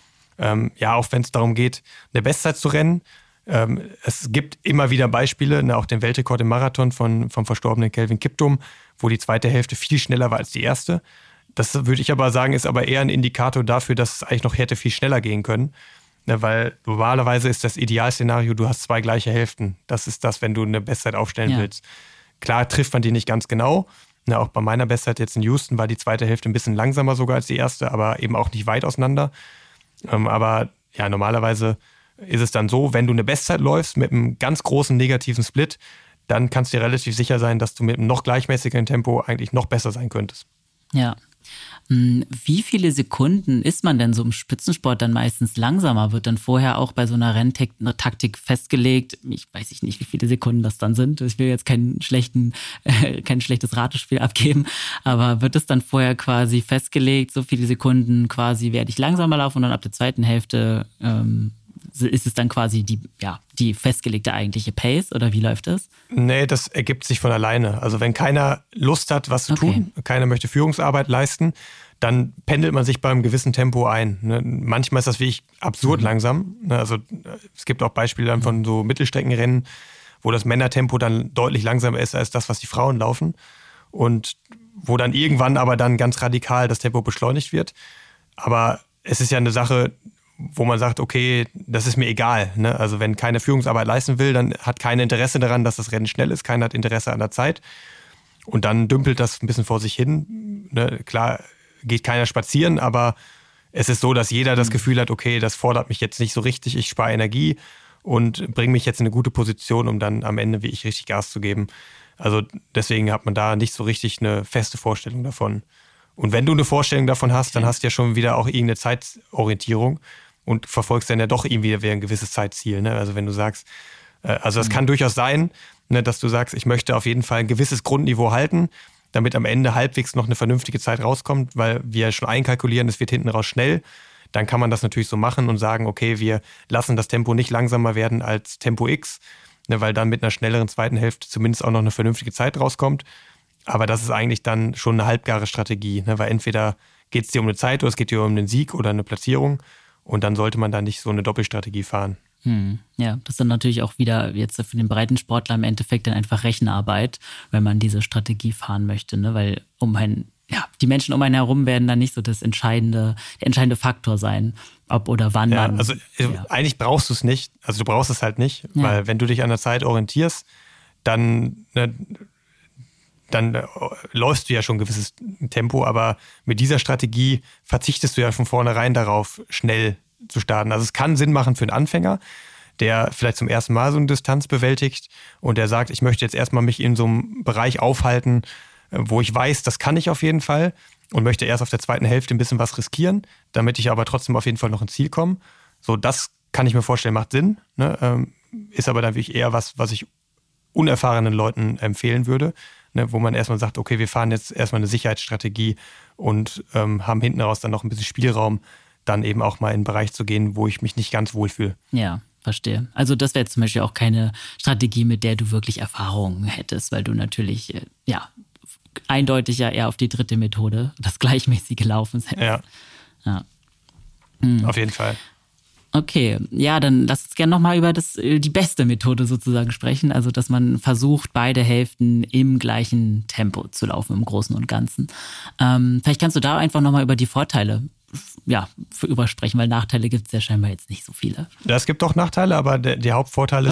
Auch wenn es darum geht, eine Bestzeit zu rennen. Es gibt immer wieder Beispiele, ne, auch den Weltrekord im Marathon vom verstorbenen Kelvin Kiptum, wo die zweite Hälfte viel schneller war als die erste. Das würde ich aber sagen, ist aber eher ein Indikator dafür, dass es eigentlich noch hätte viel schneller gehen können. Weil normalerweise ist das Idealszenario, du hast 2 gleiche Hälften. Das ist das, wenn du eine Bestzeit aufstellen willst. Klar trifft man die nicht ganz genau. Auch bei meiner Bestzeit jetzt in Houston war die zweite Hälfte ein bisschen langsamer sogar als die erste, aber eben auch nicht weit auseinander. Aber ja, normalerweise ist es dann so, wenn du eine Bestzeit läufst mit einem ganz großen negativen Split, dann kannst du dir relativ sicher sein, dass du mit einem noch gleichmäßigeren Tempo eigentlich noch besser sein könntest. Ja. Wie viele Sekunden ist man denn so im Spitzensport dann meistens langsamer? Wird dann vorher auch bei so einer Renntaktik festgelegt? Ich weiß nicht, wie viele Sekunden das dann sind. Ich will jetzt kein schlechtes Ratespiel abgeben, aber wird es dann vorher quasi festgelegt, so viele Sekunden quasi werde ich langsamer laufen und dann ab der zweiten Hälfte ist es dann quasi die festgelegte eigentliche Pace oder wie läuft das? Nee, das ergibt sich von alleine. Also wenn keiner Lust hat, was zu tun, keiner möchte Führungsarbeit leisten, dann pendelt man sich beim gewissen Tempo ein. Manchmal ist das wirklich absurd langsam. Also es gibt auch Beispiele dann von so Mittelstreckenrennen, wo das Männertempo dann deutlich langsamer ist als das, was die Frauen laufen. Und wo dann irgendwann aber dann ganz radikal das Tempo beschleunigt wird. Aber es ist ja eine Sache, wo man sagt, okay, das ist mir egal. Ne? Also wenn keiner Führungsarbeit leisten will, dann hat keiner Interesse daran, dass das Rennen schnell ist. Keiner hat Interesse an der Zeit. Und dann dümpelt das ein bisschen vor sich hin. Ne? Klar geht keiner spazieren, aber es ist so, dass jeder das Gefühl hat, okay, das fordert mich jetzt nicht so richtig. Ich spare Energie und bringe mich jetzt in eine gute Position, um dann am Ende wie ich richtig Gas zu geben. Also deswegen hat man da nicht so richtig eine feste Vorstellung davon. Und wenn du eine Vorstellung davon hast, dann hast du ja schon wieder auch irgendeine Zeitorientierung und verfolgst dann ja doch irgendwie ein gewisses Zeitziel. Ne? Also wenn du sagst, also es kann durchaus sein, ne, dass du sagst, ich möchte auf jeden Fall ein gewisses Grundniveau halten, damit am Ende halbwegs noch eine vernünftige Zeit rauskommt, weil wir schon einkalkulieren, es wird hinten raus schnell. Dann kann man das natürlich so machen und sagen, okay, wir lassen das Tempo nicht langsamer werden als Tempo X, ne, weil dann mit einer schnelleren zweiten Hälfte zumindest auch noch eine vernünftige Zeit rauskommt. Aber das ist eigentlich dann schon eine halbgare Strategie, ne, weil entweder geht es dir um eine Zeit oder es geht dir um einen Sieg oder eine Platzierung. Und dann sollte man da nicht so eine Doppelstrategie fahren. Ja, das ist dann natürlich auch wieder jetzt für den Breitensportler im Endeffekt dann einfach Rechenarbeit, wenn man diese Strategie fahren möchte, ne? Weil die Menschen um einen herum werden dann nicht so der entscheidende Faktor sein, ob oder wann man... Also eigentlich brauchst du es nicht, also du brauchst es halt nicht, weil wenn du dich an der Zeit orientierst, dann läufst du ja schon ein gewisses Tempo, aber mit dieser Strategie verzichtest du ja von vornherein darauf, schnell zu starten. Also es kann Sinn machen für einen Anfänger, der vielleicht zum ersten Mal so eine Distanz bewältigt und der sagt, ich möchte jetzt erstmal mich in so einem Bereich aufhalten, wo ich weiß, das kann ich auf jeden Fall und möchte erst auf der zweiten Hälfte ein bisschen was riskieren, damit ich aber trotzdem auf jeden Fall noch ins Ziel komme. So, das kann ich mir vorstellen, macht Sinn, ne? Ist aber dann wirklich eher was ich unerfahrenen Leuten empfehlen würde, ne, wo man erstmal sagt, okay, wir fahren jetzt erstmal eine Sicherheitsstrategie und haben hinten raus dann noch ein bisschen Spielraum, dann eben auch mal in einen Bereich zu gehen, wo ich mich nicht ganz wohlfühle. Ja, verstehe. Also das wäre zum Beispiel auch keine Strategie, mit der du wirklich Erfahrungen hättest, weil du natürlich eindeutig ja eher auf die dritte Methode, das gleichmäßige Laufen setzt. Ja. Auf jeden Fall. Okay, ja, dann lass uns gerne nochmal über die beste Methode sozusagen sprechen. Also, dass man versucht, beide Hälften im gleichen Tempo zu laufen, im Großen und Ganzen. Vielleicht kannst du da einfach nochmal über die Vorteile für übersprechen, weil Nachteile gibt es ja scheinbar jetzt nicht so viele. Ja, es gibt doch Nachteile, aber die Hauptvorteile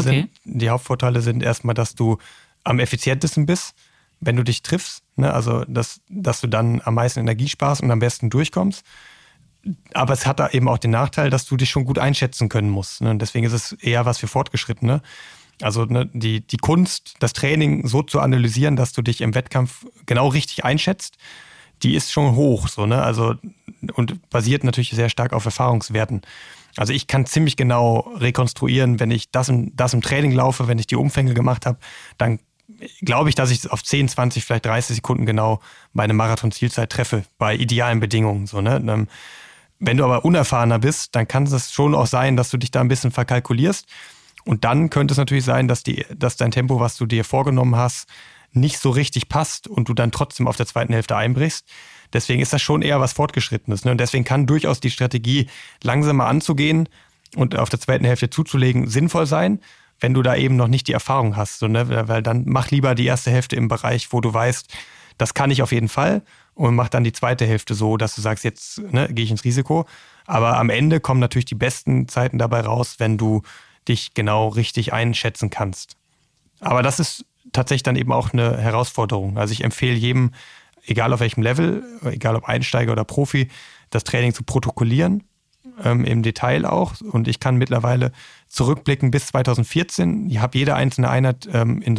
sind erstmal, dass du am effizientesten bist, wenn du dich triffst, ne? Also dass du dann am meisten Energie sparst und am besten durchkommst. Aber es hat da eben auch den Nachteil, dass du dich schon gut einschätzen können musst. Ne? Und deswegen ist es eher was für Fortgeschrittene. Also ne, die Kunst, das Training so zu analysieren, dass du dich im Wettkampf genau richtig einschätzt, die ist schon hoch, so, ne? Also, und basiert natürlich sehr stark auf Erfahrungswerten. Also ich kann ziemlich genau rekonstruieren, wenn ich das im Training laufe, wenn ich die Umfänge gemacht habe, dann glaube ich, dass ich auf 10, 20, vielleicht 30 Sekunden genau meine Marathon-Zielzeit treffe, bei idealen Bedingungen. So, ne? Wenn du aber unerfahrener bist, dann kann es schon auch sein, dass du dich da ein bisschen verkalkulierst. Und dann könnte es natürlich sein, dass dein Tempo, was du dir vorgenommen hast, nicht so richtig passt und du dann trotzdem auf der zweiten Hälfte einbrichst. Deswegen ist das schon eher was Fortgeschrittenes. Ne? Und deswegen kann durchaus die Strategie, langsamer anzugehen und auf der zweiten Hälfte zuzulegen, sinnvoll sein, wenn du da eben noch nicht die Erfahrung hast. So, ne? Weil dann mach lieber die erste Hälfte im Bereich, wo du weißt, das kann ich auf jeden Fall, und mach dann die zweite Hälfte so, dass du sagst, jetzt gehe ich ins Risiko. Aber am Ende kommen natürlich die besten Zeiten dabei raus, wenn du dich genau richtig einschätzen kannst. Aber das ist tatsächlich dann eben auch eine Herausforderung. Also ich empfehle jedem, egal auf welchem Level, egal ob Einsteiger oder Profi, das Training zu protokollieren, im Detail auch. Und ich kann mittlerweile zurückblicken bis 2014. Ich habe jede einzelne Einheit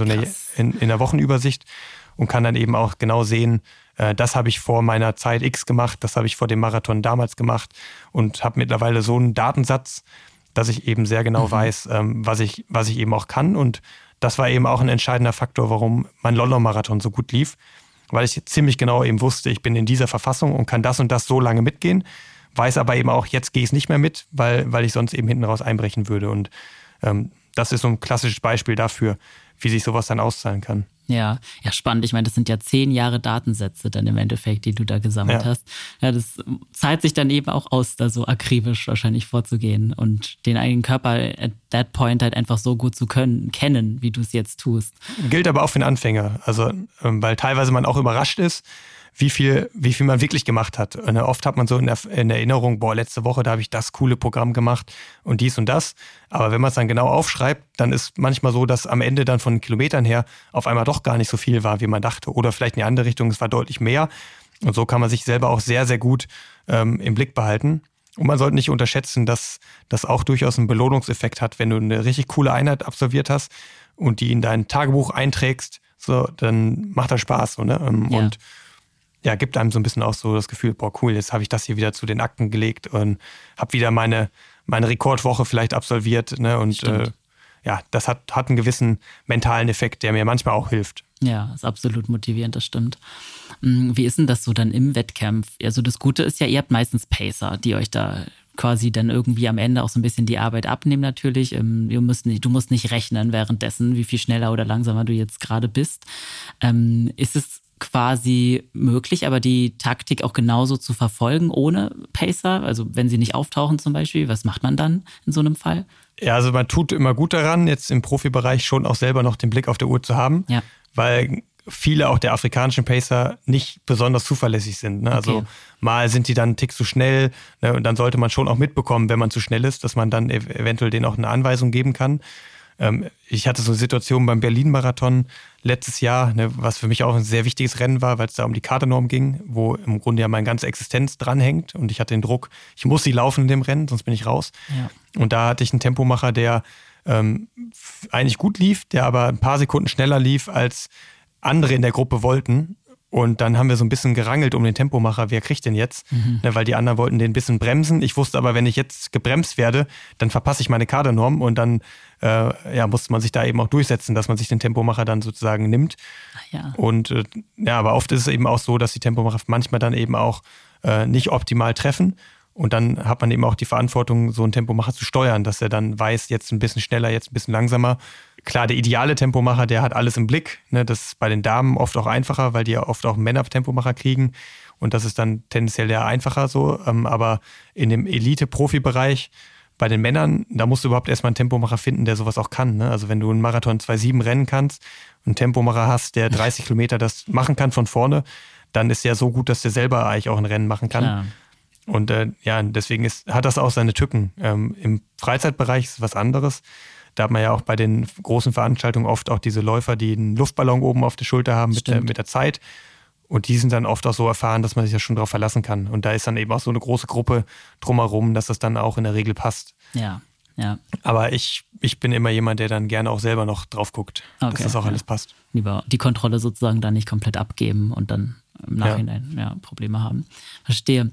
in der Wochenübersicht und kann dann eben auch genau sehen, das habe ich vor meiner Zeit X gemacht, das habe ich vor dem Marathon damals gemacht und habe mittlerweile so einen Datensatz, dass ich eben sehr genau weiß, was ich eben auch kann. Und das war eben auch ein entscheidender Faktor, warum mein London-Marathon so gut lief, weil ich ziemlich genau eben wusste, ich bin in dieser Verfassung und kann das und das so lange mitgehen, weiß aber eben auch, jetzt gehe ich es nicht mehr mit, weil ich sonst eben hinten raus einbrechen würde. Und das ist so ein klassisches Beispiel dafür, wie sich sowas dann auszahlen kann. Ja, spannend. Ich meine, das sind ja 10 Jahre Datensätze dann im Endeffekt, die du da gesammelt hast. Ja, das zahlt sich dann eben auch aus, da so akribisch wahrscheinlich vorzugehen und den eigenen Körper at that point halt einfach so gut zu kennen, wie du es jetzt tust. Gilt aber auch für den Anfänger. Also, weil teilweise man auch überrascht ist, wie viel man wirklich gemacht hat. Und oft hat man so in Erinnerung, letzte Woche, da habe ich das coole Programm gemacht und dies und das. Aber wenn man es dann genau aufschreibt, dann ist manchmal so, dass am Ende dann von den Kilometern her auf einmal doch gar nicht so viel war, wie man dachte. Oder vielleicht in die andere Richtung, es war deutlich mehr. Und so kann man sich selber auch sehr, sehr gut im Blick behalten. Und man sollte nicht unterschätzen, dass das auch durchaus einen Belohnungseffekt hat, wenn du eine richtig coole Einheit absolviert hast und die in dein Tagebuch einträgst, so, dann macht das Spaß. So, ne? Und ja, gibt einem so ein bisschen auch so das Gefühl, cool, jetzt habe ich das hier wieder zu den Akten gelegt und habe wieder meine Rekordwoche vielleicht absolviert. Ne? Und das hat einen gewissen mentalen Effekt, der mir manchmal auch hilft. Ja, ist absolut motivierend, das stimmt. Wie ist denn das so dann im Wettkampf? Also das Gute ist ja, ihr habt meistens Pacer, die euch da quasi dann irgendwie am Ende auch so ein bisschen die Arbeit abnehmen natürlich. Du musst nicht rechnen währenddessen, wie viel schneller oder langsamer du jetzt gerade bist. Ist es quasi möglich, aber die Taktik auch genauso zu verfolgen ohne Pacer? Also wenn sie nicht auftauchen zum Beispiel, was macht man dann in so einem Fall? Ja, also man tut immer gut daran, jetzt im Profibereich schon auch selber noch den Blick auf der Uhr zu haben, weil viele auch der afrikanischen Pacer nicht besonders zuverlässig sind. Ne? Also mal sind die dann einen Tick zu schnell, ne? Und dann sollte man schon auch mitbekommen, wenn man zu schnell ist, dass man dann eventuell denen auch eine Anweisung geben kann. Ich hatte so eine Situation beim Berlin-Marathon letztes Jahr, ne, was für mich auch ein sehr wichtiges Rennen war, weil es da um die Kadernorm ging, wo im Grunde ja meine ganze Existenz dranhängt und ich hatte den Druck, ich muss sie laufen in dem Rennen, sonst bin ich raus. Ja. Und da hatte ich einen Tempomacher, der eigentlich gut lief, der aber ein paar Sekunden schneller lief, als andere in der Gruppe wollten. Und dann haben wir so ein bisschen gerangelt um den Tempomacher, wer kriegt den jetzt? Ne, weil die anderen wollten den ein bisschen bremsen. Ich wusste aber, wenn ich jetzt gebremst werde, dann verpasse ich meine Kadernorm und dann musste man sich da eben auch durchsetzen, dass man sich den Tempomacher dann sozusagen nimmt. Ja. Und aber oft ist es eben auch so, dass die Tempomacher manchmal dann eben auch nicht optimal treffen. Und dann hat man eben auch die Verantwortung, so einen Tempomacher zu steuern, dass er dann weiß, jetzt ein bisschen schneller, jetzt ein bisschen langsamer. Klar, der ideale Tempomacher, der hat alles im Blick. Ne? Das ist bei den Damen oft auch einfacher, weil die ja oft auch Männer-Tempomacher kriegen. Und das ist dann tendenziell eher einfacher so. Aber in dem Elite-Profi-Bereich, bei den Männern, da musst du überhaupt erstmal einen Tempomacher finden, der sowas auch kann. Ne? Also wenn du einen Marathon 2,7 rennen kannst und einen Tempomacher hast, der 30 Kilometer das machen kann von vorne, dann ist der so gut, dass der selber eigentlich auch ein Rennen machen kann. Klar. Und deswegen hat das auch seine Tücken. Im Freizeitbereich ist es was anderes. Da hat man ja auch bei den großen Veranstaltungen oft auch diese Läufer, die einen Luftballon oben auf der Schulter haben mit der Zeit. Und die sind dann oft auch so erfahren, dass man sich ja schon darauf verlassen kann. Und da ist dann eben auch so eine große Gruppe drumherum, dass das dann auch in der Regel passt. Ja. Aber ich bin immer jemand, der dann gerne auch selber noch drauf guckt, dass das auch alles passt. Lieber die Kontrolle sozusagen dann nicht komplett abgeben und dann im Nachhinein Probleme haben. Verstehe.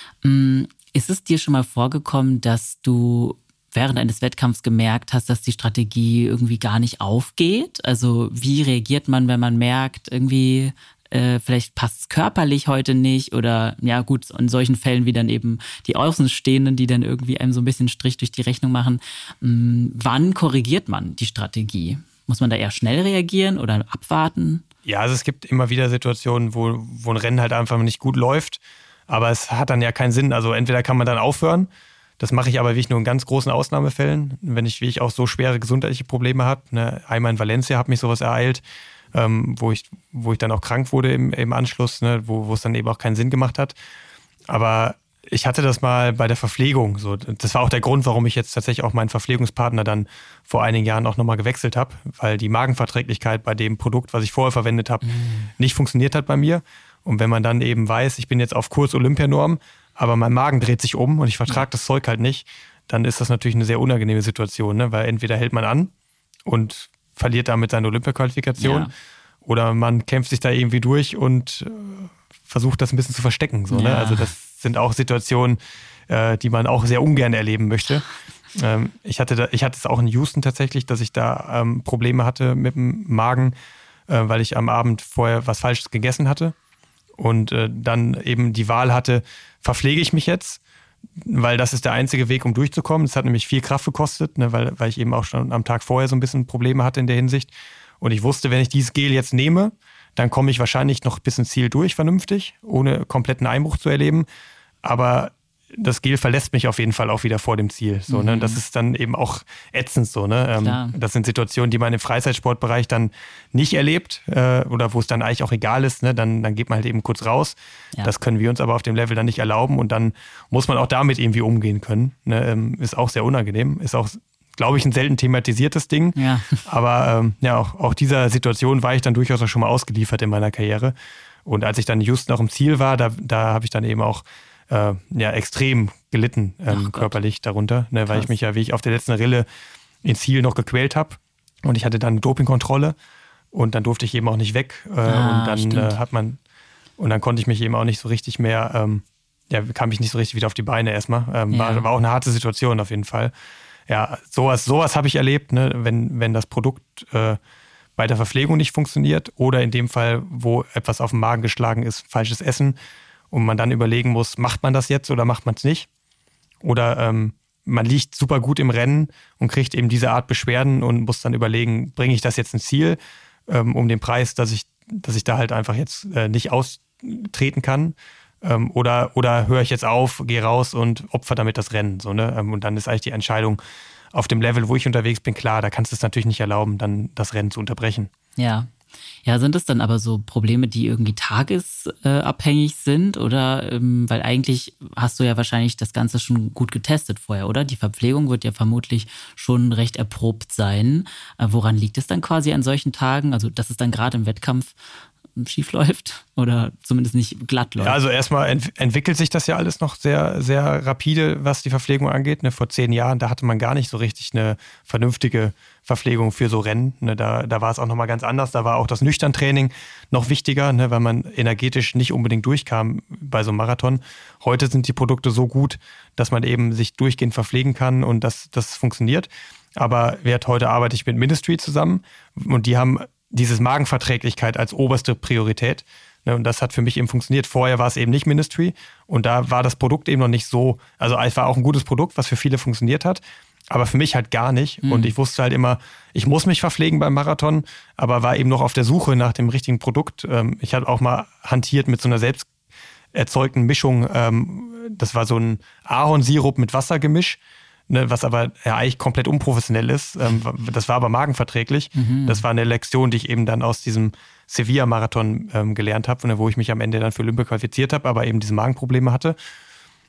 Ist es dir schon mal vorgekommen, dass du während eines Wettkampfs gemerkt hast, dass die Strategie irgendwie gar nicht aufgeht? Also wie reagiert man, wenn man merkt, irgendwie vielleicht passt es körperlich heute nicht oder ja gut, in solchen Fällen wie dann eben die Außenstehenden, die dann irgendwie einem so ein bisschen Strich durch die Rechnung machen. Wann korrigiert man die Strategie? Muss man da eher schnell reagieren oder abwarten? Ja, also es gibt immer wieder Situationen, wo ein Rennen halt einfach nicht gut läuft, aber es hat dann ja keinen Sinn. Also entweder kann man dann aufhören, das mache ich aber wirklich nur in ganz großen Ausnahmefällen, wenn ich auch so schwere gesundheitliche Probleme habe. Ne? Einmal in Valencia hat mich sowas ereilt, wo ich dann auch krank wurde im Anschluss, ne? wo es dann eben auch keinen Sinn gemacht hat. Aber ich hatte das mal bei der Verpflegung. So. Das war auch der Grund, warum ich jetzt tatsächlich auch meinen Verpflegungspartner dann vor einigen Jahren auch nochmal gewechselt habe, weil die Magenverträglichkeit bei dem Produkt, was ich vorher verwendet habe, nicht funktioniert hat bei mir. Und wenn man dann eben weiß, ich bin jetzt auf Kurs Olympianorm, aber mein Magen dreht sich um und ich vertrage das Zeug halt nicht, dann ist das natürlich eine sehr unangenehme Situation, ne? Weil entweder hält man an und verliert damit seine Olympiaqualifikation oder man kämpft sich da irgendwie durch und versucht das ein bisschen zu verstecken. So, ne? Also das sind auch Situationen, die man auch sehr ungern erleben möchte. Ich hatte es auch in Houston tatsächlich, dass ich da Probleme hatte mit dem Magen, weil ich am Abend vorher was Falsches gegessen hatte und dann eben die Wahl hatte, verpflege ich mich jetzt, weil das ist der einzige Weg, um durchzukommen. Das hat nämlich viel Kraft gekostet, ne, weil ich eben auch schon am Tag vorher so ein bisschen Probleme hatte in der Hinsicht. Und ich wusste, wenn ich dieses Gel jetzt nehme, dann komme ich wahrscheinlich noch bis ins Ziel durch, vernünftig, ohne kompletten Einbruch zu erleben. Aber das Gel verlässt mich auf jeden Fall auch wieder vor dem Ziel. So, ne? Das ist dann eben auch ätzend so. Ne? Das sind Situationen, die man im Freizeitsportbereich dann nicht erlebt oder wo es dann eigentlich auch egal ist. Ne? Dann geht man halt eben kurz raus. Ja. Das können wir uns aber auf dem Level dann nicht erlauben und dann muss man auch damit irgendwie umgehen können. Ne? Ist auch sehr unangenehm. Ist auch, glaube ich, ein selten thematisiertes Ding. Ja. Aber auch dieser Situation war ich dann durchaus auch schon mal ausgeliefert in meiner Karriere. Und als ich dann just noch im Ziel war, da habe ich dann eben auch extrem gelitten körperlich darunter, ne, weil ich mich ja wie ich auf der letzten Rille ins Ziel noch gequält habe und ich hatte dann eine Dopingkontrolle und dann durfte ich eben auch nicht weg und dann dann konnte ich mich eben auch nicht so richtig mehr, kam ich nicht so richtig wieder auf die Beine erstmal. War auch eine harte Situation auf jeden Fall. Ja, sowas habe ich erlebt, ne, wenn das Produkt bei der Verpflegung nicht funktioniert oder in dem Fall, wo etwas auf den Magen geschlagen ist, falsches Essen. Und man dann überlegen muss, macht man das jetzt oder macht man es nicht? Oder man liegt super gut im Rennen und kriegt eben diese Art Beschwerden und muss dann überlegen, bringe ich das jetzt ins Ziel, um den Preis, dass ich da halt einfach jetzt nicht austreten kann? Oder höre ich jetzt auf, gehe raus und opfer damit das Rennen? So, ne? Und dann ist eigentlich die Entscheidung auf dem Level, wo ich unterwegs bin, klar, da kannst du es natürlich nicht erlauben, dann das Rennen zu unterbrechen. Ja. Ja, sind es dann aber so Probleme, die irgendwie tagesabhängig sind? Oder weil eigentlich hast du ja wahrscheinlich das Ganze schon gut getestet vorher, oder? Die Verpflegung wird ja vermutlich schon recht erprobt sein. Woran liegt es dann quasi an solchen Tagen? Also, dass es dann gerade im Wettkampf schief läuft oder zumindest nicht glatt läuft? Ja, also erstmal entwickelt sich das ja alles noch sehr, sehr rapide, was die Verpflegung angeht. Ne, vor 10 Jahren, da hatte man gar nicht so richtig eine vernünftige Verpflegung für so Rennen. Ne, da war es auch nochmal ganz anders. Da war auch das Nüchterntraining noch wichtiger, ne, weil man energetisch nicht unbedingt durchkam bei so einem Marathon. Heute sind die Produkte so gut, dass man eben sich durchgehend verpflegen kann und das funktioniert. Aber heute arbeite ich mit Ministry zusammen und die haben dieses Magenverträglichkeit als oberste Priorität. Und das hat für mich eben funktioniert. Vorher war es eben nicht Ministry und da war das Produkt eben noch nicht so, also es war auch ein gutes Produkt, was für viele funktioniert hat, aber für mich halt gar nicht. Und ich wusste halt immer, ich muss mich verpflegen beim Marathon, aber war eben noch auf der Suche nach dem richtigen Produkt. Ich habe auch mal hantiert mit so einer selbst erzeugten Mischung. Das war so ein Ahornsirup mit Wassergemisch. Ne, was aber ja eigentlich komplett unprofessionell ist. Das war aber magenverträglich. Das war eine Lektion, die ich eben dann aus diesem Sevilla-Marathon gelernt habe, wo ich mich am Ende dann für Olympia qualifiziert habe, aber eben diese Magenprobleme hatte.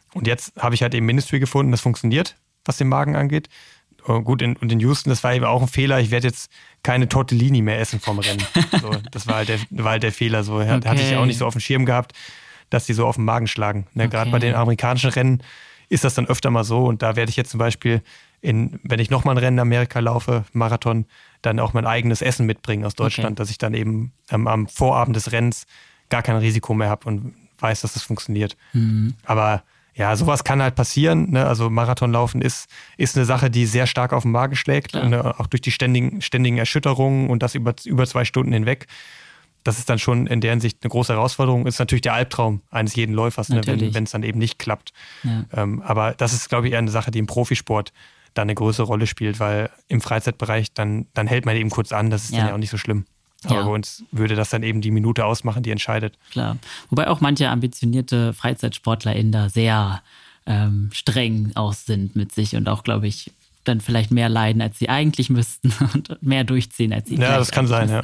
Und jetzt habe ich halt eben Ministry gefunden, das funktioniert, was den Magen angeht. Gut, und in Houston, das war eben auch ein Fehler. Ich werde jetzt keine Tortellini mehr essen vom Rennen. So, das war halt der Fehler. So, okay. Hatte ich auch nicht so auf dem Schirm gehabt, dass die so auf den Magen schlagen. Ne, okay. Gerade bei den amerikanischen Rennen ist das dann öfter mal so. Und da werde ich jetzt zum Beispiel, wenn ich nochmal ein Rennen in Amerika laufe, Marathon, dann auch mein eigenes Essen mitbringen aus Deutschland, dass ich dann eben am Vorabend des Rennens gar kein Risiko mehr habe und weiß, dass das funktioniert. Aber ja, sowas kann halt passieren. Ne? Also Marathonlaufen ist eine Sache, die sehr stark auf den Magen schlägt. Ne? Auch durch die ständigen Erschütterungen und das über 2 Stunden hinweg. Das ist dann schon in der Hinsicht eine große Herausforderung. Ist natürlich der Albtraum eines jeden Läufers, ne? Wenn es dann eben nicht klappt. Ja. Aber das ist, glaube ich, eher eine Sache, die im Profisport da eine größere Rolle spielt, weil im Freizeitbereich dann hält man eben kurz an. Das ist dann ja auch nicht so schlimm. Aber bei uns würde das dann eben die Minute ausmachen, die entscheidet. Klar. Wobei auch manche ambitionierte FreizeitsportlerInnen da sehr streng auch sind mit sich und auch, glaube ich, dann vielleicht mehr leiden, als sie eigentlich müssten und mehr durchziehen, als sie Ja, das kann sein, ja.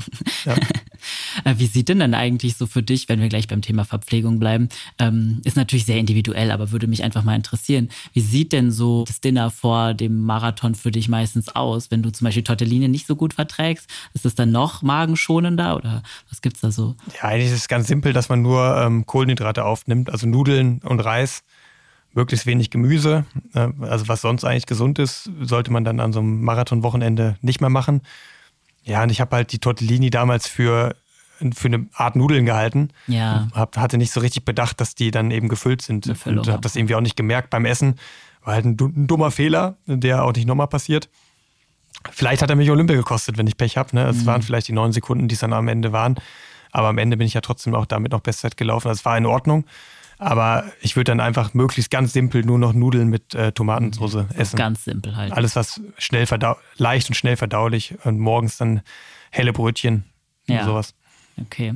Wie sieht denn dann eigentlich so für dich, wenn wir gleich beim Thema Verpflegung bleiben, ist natürlich sehr individuell, aber würde mich einfach mal interessieren, wie sieht denn so das Dinner vor dem Marathon für dich meistens aus? Wenn du zum Beispiel Tortellini nicht so gut verträgst, ist es dann noch magenschonender oder was gibt's da so? Ja, eigentlich ist es ganz simpel, dass man nur Kohlenhydrate aufnimmt, also Nudeln und Reis. Möglichst wenig Gemüse, also was sonst eigentlich gesund ist, sollte man dann an so einem Marathonwochenende nicht mehr machen. Ja, und ich habe halt die Tortellini damals für eine Art Nudeln gehalten. Ja. Hatte nicht so richtig bedacht, dass die dann eben gefüllt sind. Und habe das irgendwie auch nicht gemerkt beim Essen. War halt ein dummer Fehler, der auch nicht nochmal passiert. Vielleicht hat er mich Olympia gekostet, wenn ich Pech habe. Ne? Es waren vielleicht die 9 Sekunden, die es dann am Ende waren. Aber am Ende bin ich ja trotzdem auch damit noch Bestzeit gelaufen. Also es war in Ordnung. Aber ich würde dann einfach möglichst ganz simpel nur noch Nudeln mit Tomatensauce essen. Ganz simpel halt. Alles, was leicht und schnell verdaulich und morgens dann helle Brötchen und sowas. Okay.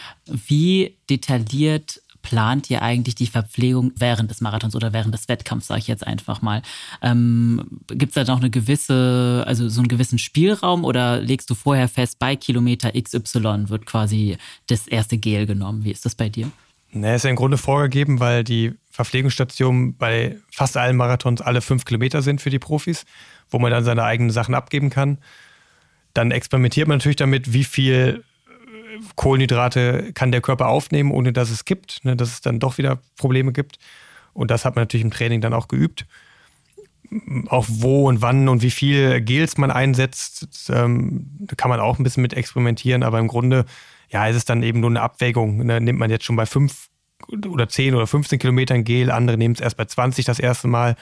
Wie detailliert plant ihr eigentlich die Verpflegung während des Marathons oder während des Wettkampfs, sage ich jetzt einfach mal? Gibt es da noch so einen gewissen Spielraum oder legst du vorher fest, bei Kilometer XY wird quasi das erste Gel genommen? Wie ist das bei dir? Ne, ist ja im Grunde vorgegeben, weil die Verpflegungsstationen bei fast allen Marathons alle 5 Kilometer sind für die Profis, wo man dann seine eigenen Sachen abgeben kann. Dann experimentiert man natürlich damit, wie viel Kohlenhydrate kann der Körper aufnehmen, ohne dass es kippt, ne, dass es dann doch wieder Probleme gibt. Und das hat man natürlich im Training dann auch geübt. Auch wo und wann und wie viel Gels man einsetzt, da kann man auch ein bisschen mit experimentieren, aber im Grunde ist es dann eben nur eine Abwägung. Ne? Nimmt man jetzt schon bei 5 oder 10 oder 15 Kilometern Gel, andere nehmen es erst bei 20 das erste Mal.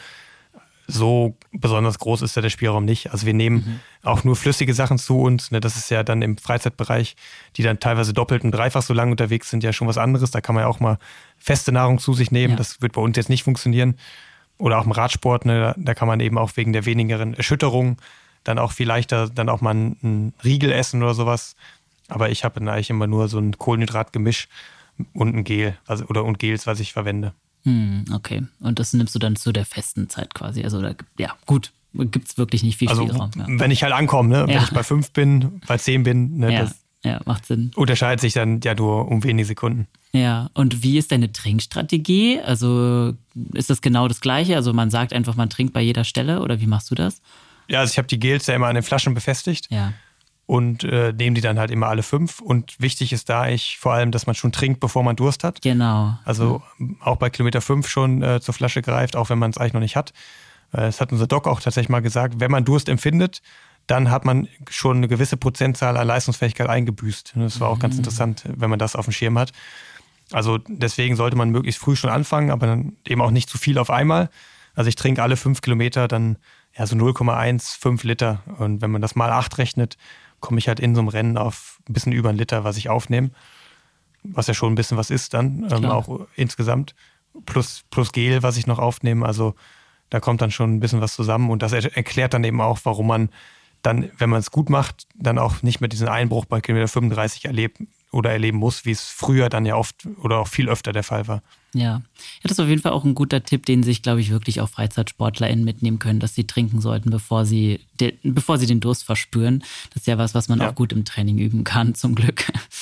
So besonders groß ist da der Spielraum nicht. Also wir nehmen auch nur flüssige Sachen zu uns. Ne? Das ist ja dann im Freizeitbereich, die dann teilweise doppelt und dreifach so lang unterwegs sind, ja schon was anderes. Da kann man ja auch mal feste Nahrung zu sich nehmen. Ja. Das wird bei uns jetzt nicht funktionieren. Oder auch im Radsport, ne? Da kann man eben auch wegen der wenigeren Erschütterung dann auch viel leichter dann auch mal einen Riegel essen oder sowas. Aber ich habe eigentlich immer nur so ein Kohlenhydratgemisch und ein Gel, und Gels, was ich verwende. Okay. Und das nimmst du dann zu der festen Zeit quasi. Also gut, gibt es wirklich nicht viel Spielraum. Also wenn ich halt ankomme, ne? Wenn ich bei 5 bin, bei 10 bin, ne? Das macht Sinn. Unterscheidet sich dann ja nur um wenige Sekunden. Ja, und wie ist deine Trinkstrategie? Also ist das genau das Gleiche? Also man sagt einfach, man trinkt bei jeder Stelle oder wie machst du das? Ja, also ich habe die Gels ja immer an den Flaschen befestigt. Ja. Und nehme die dann halt immer alle 5. Und wichtig ist da vor allem, dass man schon trinkt, bevor man Durst hat. Genau. Also auch bei Kilometer 5 schon zur Flasche greift, auch wenn man es eigentlich noch nicht hat. Das hat unser Doc auch tatsächlich mal gesagt, wenn man Durst empfindet, dann hat man schon eine gewisse Prozentzahl an Leistungsfähigkeit eingebüßt. Das war auch ganz interessant, wenn man das auf dem Schirm hat. Also deswegen sollte man möglichst früh schon anfangen, aber dann eben auch nicht zu viel auf einmal. Also ich trinke alle 5 Kilometer dann so 0,15 Liter. Und wenn man das mal 8 rechnet, komme ich halt in so einem Rennen auf ein bisschen über 1 Liter, was ich aufnehme. Was ja schon ein bisschen was ist dann, auch insgesamt. Plus Gel, was ich noch aufnehme. Also da kommt dann schon ein bisschen was zusammen. Und das erklärt dann eben auch, warum man dann, wenn man es gut macht, dann auch nicht mehr diesen Einbruch bei Kilometer 35 erleben muss, wie es früher dann ja oft oder auch viel öfter der Fall war. Ja, das ist auf jeden Fall auch ein guter Tipp, den sich, glaube ich, wirklich auch FreizeitsportlerInnen mitnehmen können, dass sie trinken sollten, bevor sie den Durst verspüren. Das ist ja was man auch gut im Training üben kann, zum Glück.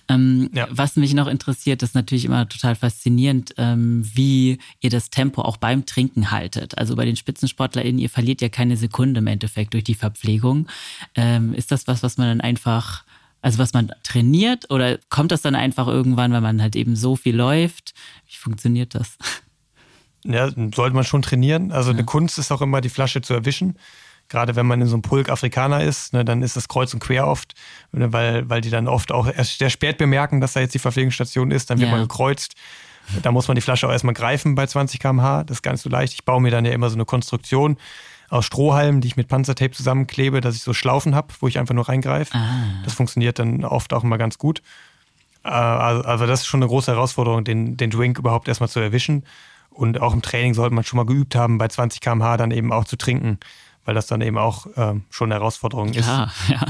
Was mich noch interessiert, ist natürlich immer total faszinierend, wie ihr das Tempo auch beim Trinken haltet. Also bei den SpitzensportlerInnen, ihr verliert ja keine Sekunde im Endeffekt durch die Verpflegung. Ist das was man dann einfach, also was man trainiert, oder kommt das dann einfach irgendwann, weil man halt eben so viel läuft? Wie funktioniert das? Ja, sollte man schon trainieren. Also eine Kunst ist auch immer, die Flasche zu erwischen. Gerade wenn man in so einem Pulk Afrikaner ist, ne, dann ist das kreuz und quer oft, ne, weil die dann oft auch erst sehr spät bemerken, dass da jetzt die Verpflegungsstation ist. Dann wird man gekreuzt. Da muss man die Flasche auch erstmal greifen bei 20 km/h. Das ist gar nicht so leicht. Ich baue mir dann ja immer so eine Konstruktion aus Strohhalmen, die ich mit Panzertape zusammenklebe, dass ich so Schlaufen habe, wo ich einfach nur reingreife. Das funktioniert dann oft auch immer ganz gut. Also das ist schon eine große Herausforderung, den Drink überhaupt erstmal zu erwischen. Und auch im Training sollte man schon mal geübt haben, bei 20 km/h dann eben auch zu trinken, weil das dann eben auch schon eine Herausforderung ist. Ja.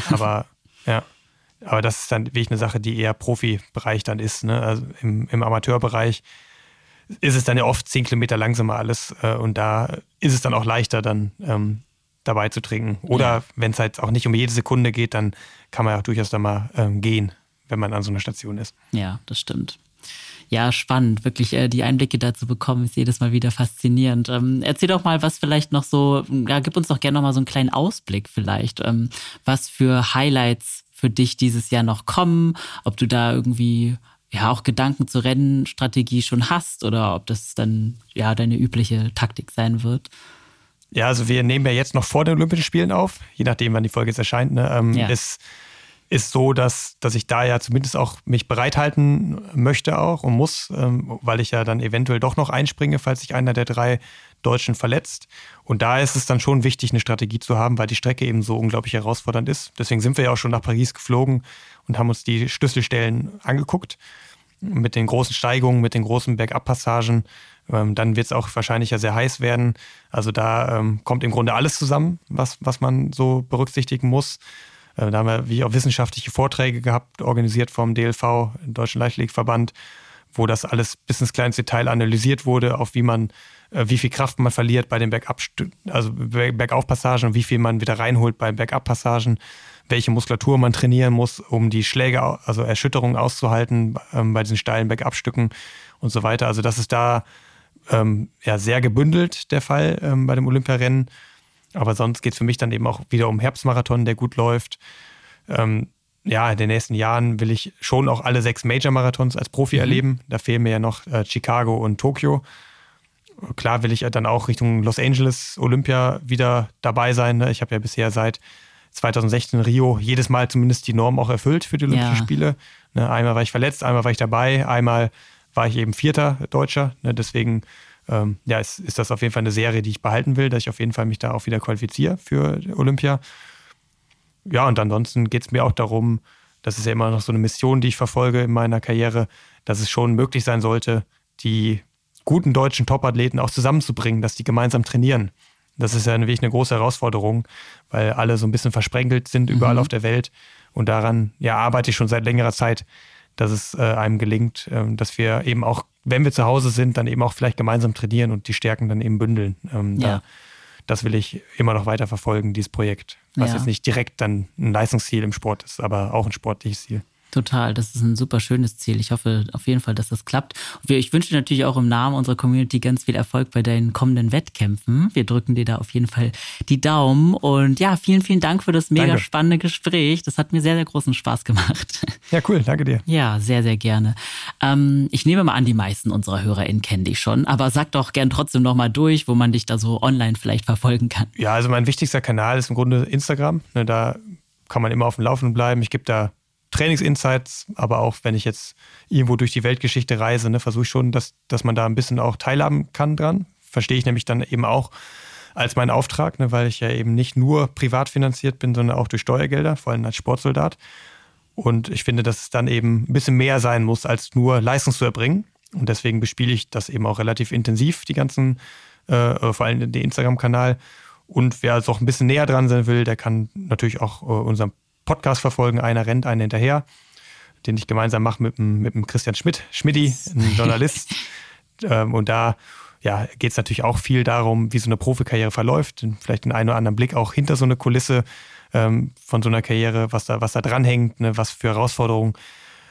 Aber das ist dann wirklich eine Sache, die eher Profibereich dann ist. Ne? Also im Amateurbereich ist es dann ja oft 10 Kilometer langsamer alles und da ist es dann auch leichter, dann dabei zu trinken. Oder wenn es halt auch nicht um jede Sekunde geht, dann kann man ja auch durchaus da mal gehen, wenn man an so einer Station ist. Ja, das stimmt. Ja, spannend. Wirklich die Einblicke dazu bekommen, ist jedes Mal wieder faszinierend. Erzähl doch mal, was vielleicht noch so, gib uns doch gerne noch mal so einen kleinen Ausblick vielleicht, was für Highlights für dich dieses Jahr noch kommen, ob du da irgendwie auch Gedanken zur Rennstrategie schon hast oder ob das dann deine übliche Taktik sein wird. Ja, also wir nehmen ja jetzt noch vor den Olympischen Spielen auf, je nachdem, wann die Folge jetzt erscheint. Ne? Ist so, dass ich da ja zumindest auch mich bereithalten möchte auch und muss, weil ich ja dann eventuell doch noch einspringe, falls sich einer der 3 Deutschen verletzt. Und da ist es dann schon wichtig, eine Strategie zu haben, weil die Strecke eben so unglaublich herausfordernd ist. Deswegen sind wir ja auch schon nach Paris geflogen und haben uns die Schlüsselstellen angeguckt. Mit den großen Steigungen, mit den großen Bergabpassagen. Dann wird es auch wahrscheinlich ja sehr heiß werden. Also da kommt im Grunde alles zusammen, was man so berücksichtigen muss. Da haben wir wie auch wissenschaftliche Vorträge gehabt, organisiert vom DLV, Deutschen Leichtathletikverband, wo das alles bis ins kleinste Detail analysiert wurde, auf wie viel Kraft man verliert bei den Bergaufpassagen und wie viel man wieder reinholt bei Bergabpassagen, welche Muskulatur man trainieren muss, um die Schläge, also Erschütterungen auszuhalten bei diesen steilen Bergabstücken und so weiter. Also das ist da sehr gebündelt der Fall bei dem Olympiarennen. Aber sonst geht es für mich dann eben auch wieder um Herbstmarathon, der gut läuft. In den nächsten Jahren will ich schon auch alle 6 Major-Marathons als Profi erleben. Da fehlen mir ja noch Chicago und Tokio. Klar will ich dann auch Richtung Los Angeles Olympia wieder dabei sein. Ne? Ich habe ja bisher seit 2016 in Rio jedes Mal zumindest die Norm auch erfüllt für die Olympischen Spiele. Ne? Einmal war ich verletzt, einmal war ich dabei, einmal war ich eben 4. Deutscher. Ne? Deswegen ist das auf jeden Fall eine Serie, die ich behalten will, dass ich auf jeden Fall mich da auch wieder qualifiziere für Olympia. Ja, und ansonsten geht es mir auch darum, das ist ja immer noch so eine Mission, die ich verfolge in meiner Karriere, dass es schon möglich sein sollte, die guten deutschen Topathleten auch zusammenzubringen, dass die gemeinsam trainieren. Das ist ja wirklich eine große Herausforderung, weil alle so ein bisschen versprengelt sind überall auf der Welt. Und daran arbeite ich schon seit längerer Zeit, dass es einem gelingt, dass wir eben auch, wenn wir zu Hause sind, dann eben auch vielleicht gemeinsam trainieren und die Stärken dann eben bündeln. Das will ich immer noch weiter verfolgen, dieses Projekt. Was jetzt nicht direkt dann ein Leistungsziel im Sport ist, aber auch ein sportliches Ziel. Total, das ist ein super schönes Ziel. Ich hoffe auf jeden Fall, dass das klappt. Und ich wünsche dir natürlich auch im Namen unserer Community ganz viel Erfolg bei deinen kommenden Wettkämpfen. Wir drücken dir da auf jeden Fall die Daumen. Und vielen, vielen Dank für das mega spannende Gespräch. Das hat mir sehr, sehr großen Spaß gemacht. Ja, cool. Danke dir. Ja, sehr, sehr gerne. Ich nehme mal an, die meisten unserer HörerInnen kennen dich schon. Aber sag doch gern trotzdem noch mal durch, wo man dich da so online vielleicht verfolgen kann. Ja, also mein wichtigster Kanal ist im Grunde Instagram. Da kann man immer auf dem Laufenden bleiben. Ich gebe da Trainingsinsights, aber auch wenn ich jetzt irgendwo durch die Weltgeschichte reise, versuche ich schon, dass man da ein bisschen auch teilhaben kann dran. Verstehe ich nämlich dann eben auch als meinen Auftrag, weil ich ja eben nicht nur privat finanziert bin, sondern auch durch Steuergelder, vor allem als Sportsoldat. Und ich finde, dass es dann eben ein bisschen mehr sein muss, als nur Leistung zu erbringen. Und deswegen bespiele ich das eben auch relativ intensiv, die ganzen, vor allem den Instagram-Kanal. Und wer also auch ein bisschen näher dran sein will, der kann natürlich auch unseren Podcast verfolgen, einer rennt, einer hinterher, den ich gemeinsam mache mit dem Christian Schmidti, ein Journalist. Und da geht es natürlich auch viel darum, wie so eine Profikarriere verläuft. Vielleicht einen oder anderen Blick auch hinter so eine Kulisse von so einer Karriere, was da dranhängt, was für Herausforderungen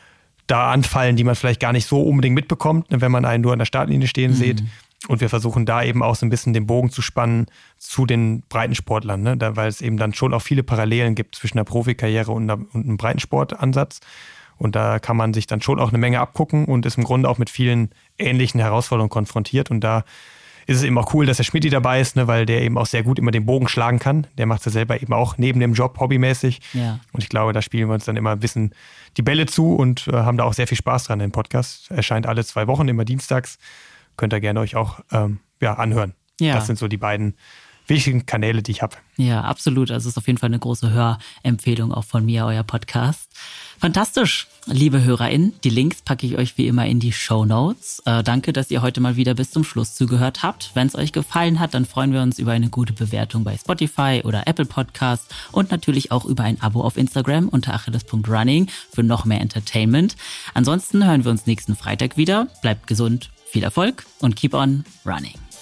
da anfallen, die man vielleicht gar nicht so unbedingt mitbekommt, wenn man einen nur an der Startlinie stehen sieht. Und wir versuchen da eben auch so ein bisschen den Bogen zu spannen zu den Breitensportlern, ne? Weil es eben dann schon auch viele Parallelen gibt zwischen der Profikarriere und einem Breitensportansatz. Und da kann man sich dann schon auch eine Menge abgucken und ist im Grunde auch mit vielen ähnlichen Herausforderungen konfrontiert. Und da ist es eben auch cool, dass der Schmidti dabei ist, ne, weil der eben auch sehr gut immer den Bogen schlagen kann. Der macht es ja selber eben auch neben dem Job hobbymäßig. Ja. Und ich glaube, da spielen wir uns dann immer ein bisschen die Bälle zu und haben da auch sehr viel Spaß dran. Der Podcast erscheint alle 2 Wochen, immer dienstags. Könnt ihr gerne euch auch anhören. Ja. Das sind so die beiden wichtigen Kanäle, die ich habe. Ja, absolut. Also es ist auf jeden Fall eine große Hörempfehlung auch von mir, euer Podcast. Fantastisch, liebe HörerInnen. Die Links packe ich euch wie immer in die Shownotes. Danke, dass ihr heute mal wieder bis zum Schluss zugehört habt. Wenn es euch gefallen hat, dann freuen wir uns über eine gute Bewertung bei Spotify oder Apple Podcasts und natürlich auch über ein Abo auf Instagram unter achilles.running für noch mehr Entertainment. Ansonsten hören wir uns nächsten Freitag wieder. Bleibt gesund, viel Erfolg und keep on running.